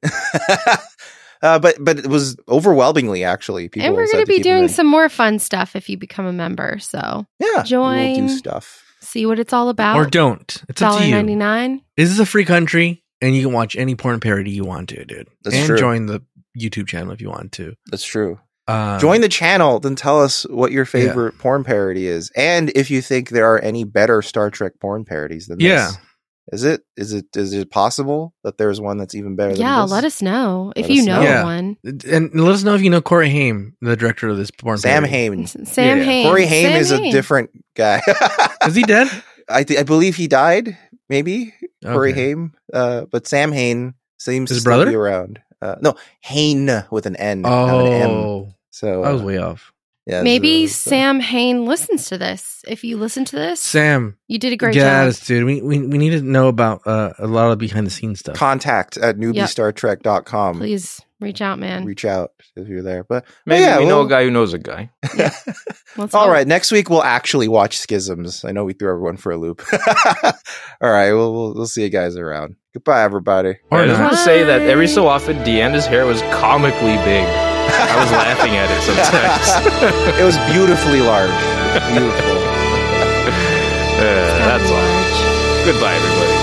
uh, but but it was overwhelmingly actually people. And we're said going to be keep them doing in. some more fun stuff if you become a member. So yeah. join. We'll do stuff. see what it's all about. Or don't. It's up to you. ninety-nine. This is a free country, and you can watch any porn parody you want to, dude. That's and true. join the YouTube channel if you want to. That's true. Um, Join the channel, then tell us what your favorite porn parody is, and if you think there are any better Star Trek porn parodies than Yeah. this. Is it? Is it? Is it possible that there's one that's even better? Yeah, than this? let us know if Let you us know know. Yeah. one. And let us know if you know Corey Haim, the director of this porn. Sam parody. Hain. Sam Yeah. Hain. Corey Haim Sam is a Hain. different guy. Is he dead? I th- I believe he died. Maybe Corey Okay. Haim. Uh, but Sam Hain seems His to still brother? be around. Uh, no, Hain with an N. not an M. Oh, So I was uh, way off. yeah. Maybe so- so- Sam Hain listens to this. If you listen to this, Sam, you did a great get at job. us, dude. We, we we need to know about uh, a lot of behind the scenes stuff. Contact at Yep. newbie star trek dot com. Please reach out, man. Reach out if you're there. But Maybe yeah, we know we'll- a guy who knows a guy. Let's All hope. right, next week we'll actually watch Schisms. I know we threw everyone for a loop. All right, we'll, we'll we'll see you guys around. Goodbye, everybody. Or I just not. want to say that every Bye. so often, Deanna's hair was comically big. I was laughing at it sometimes. It was beautifully large. Beautiful. Uh, that's all. Large. Goodbye, everybody.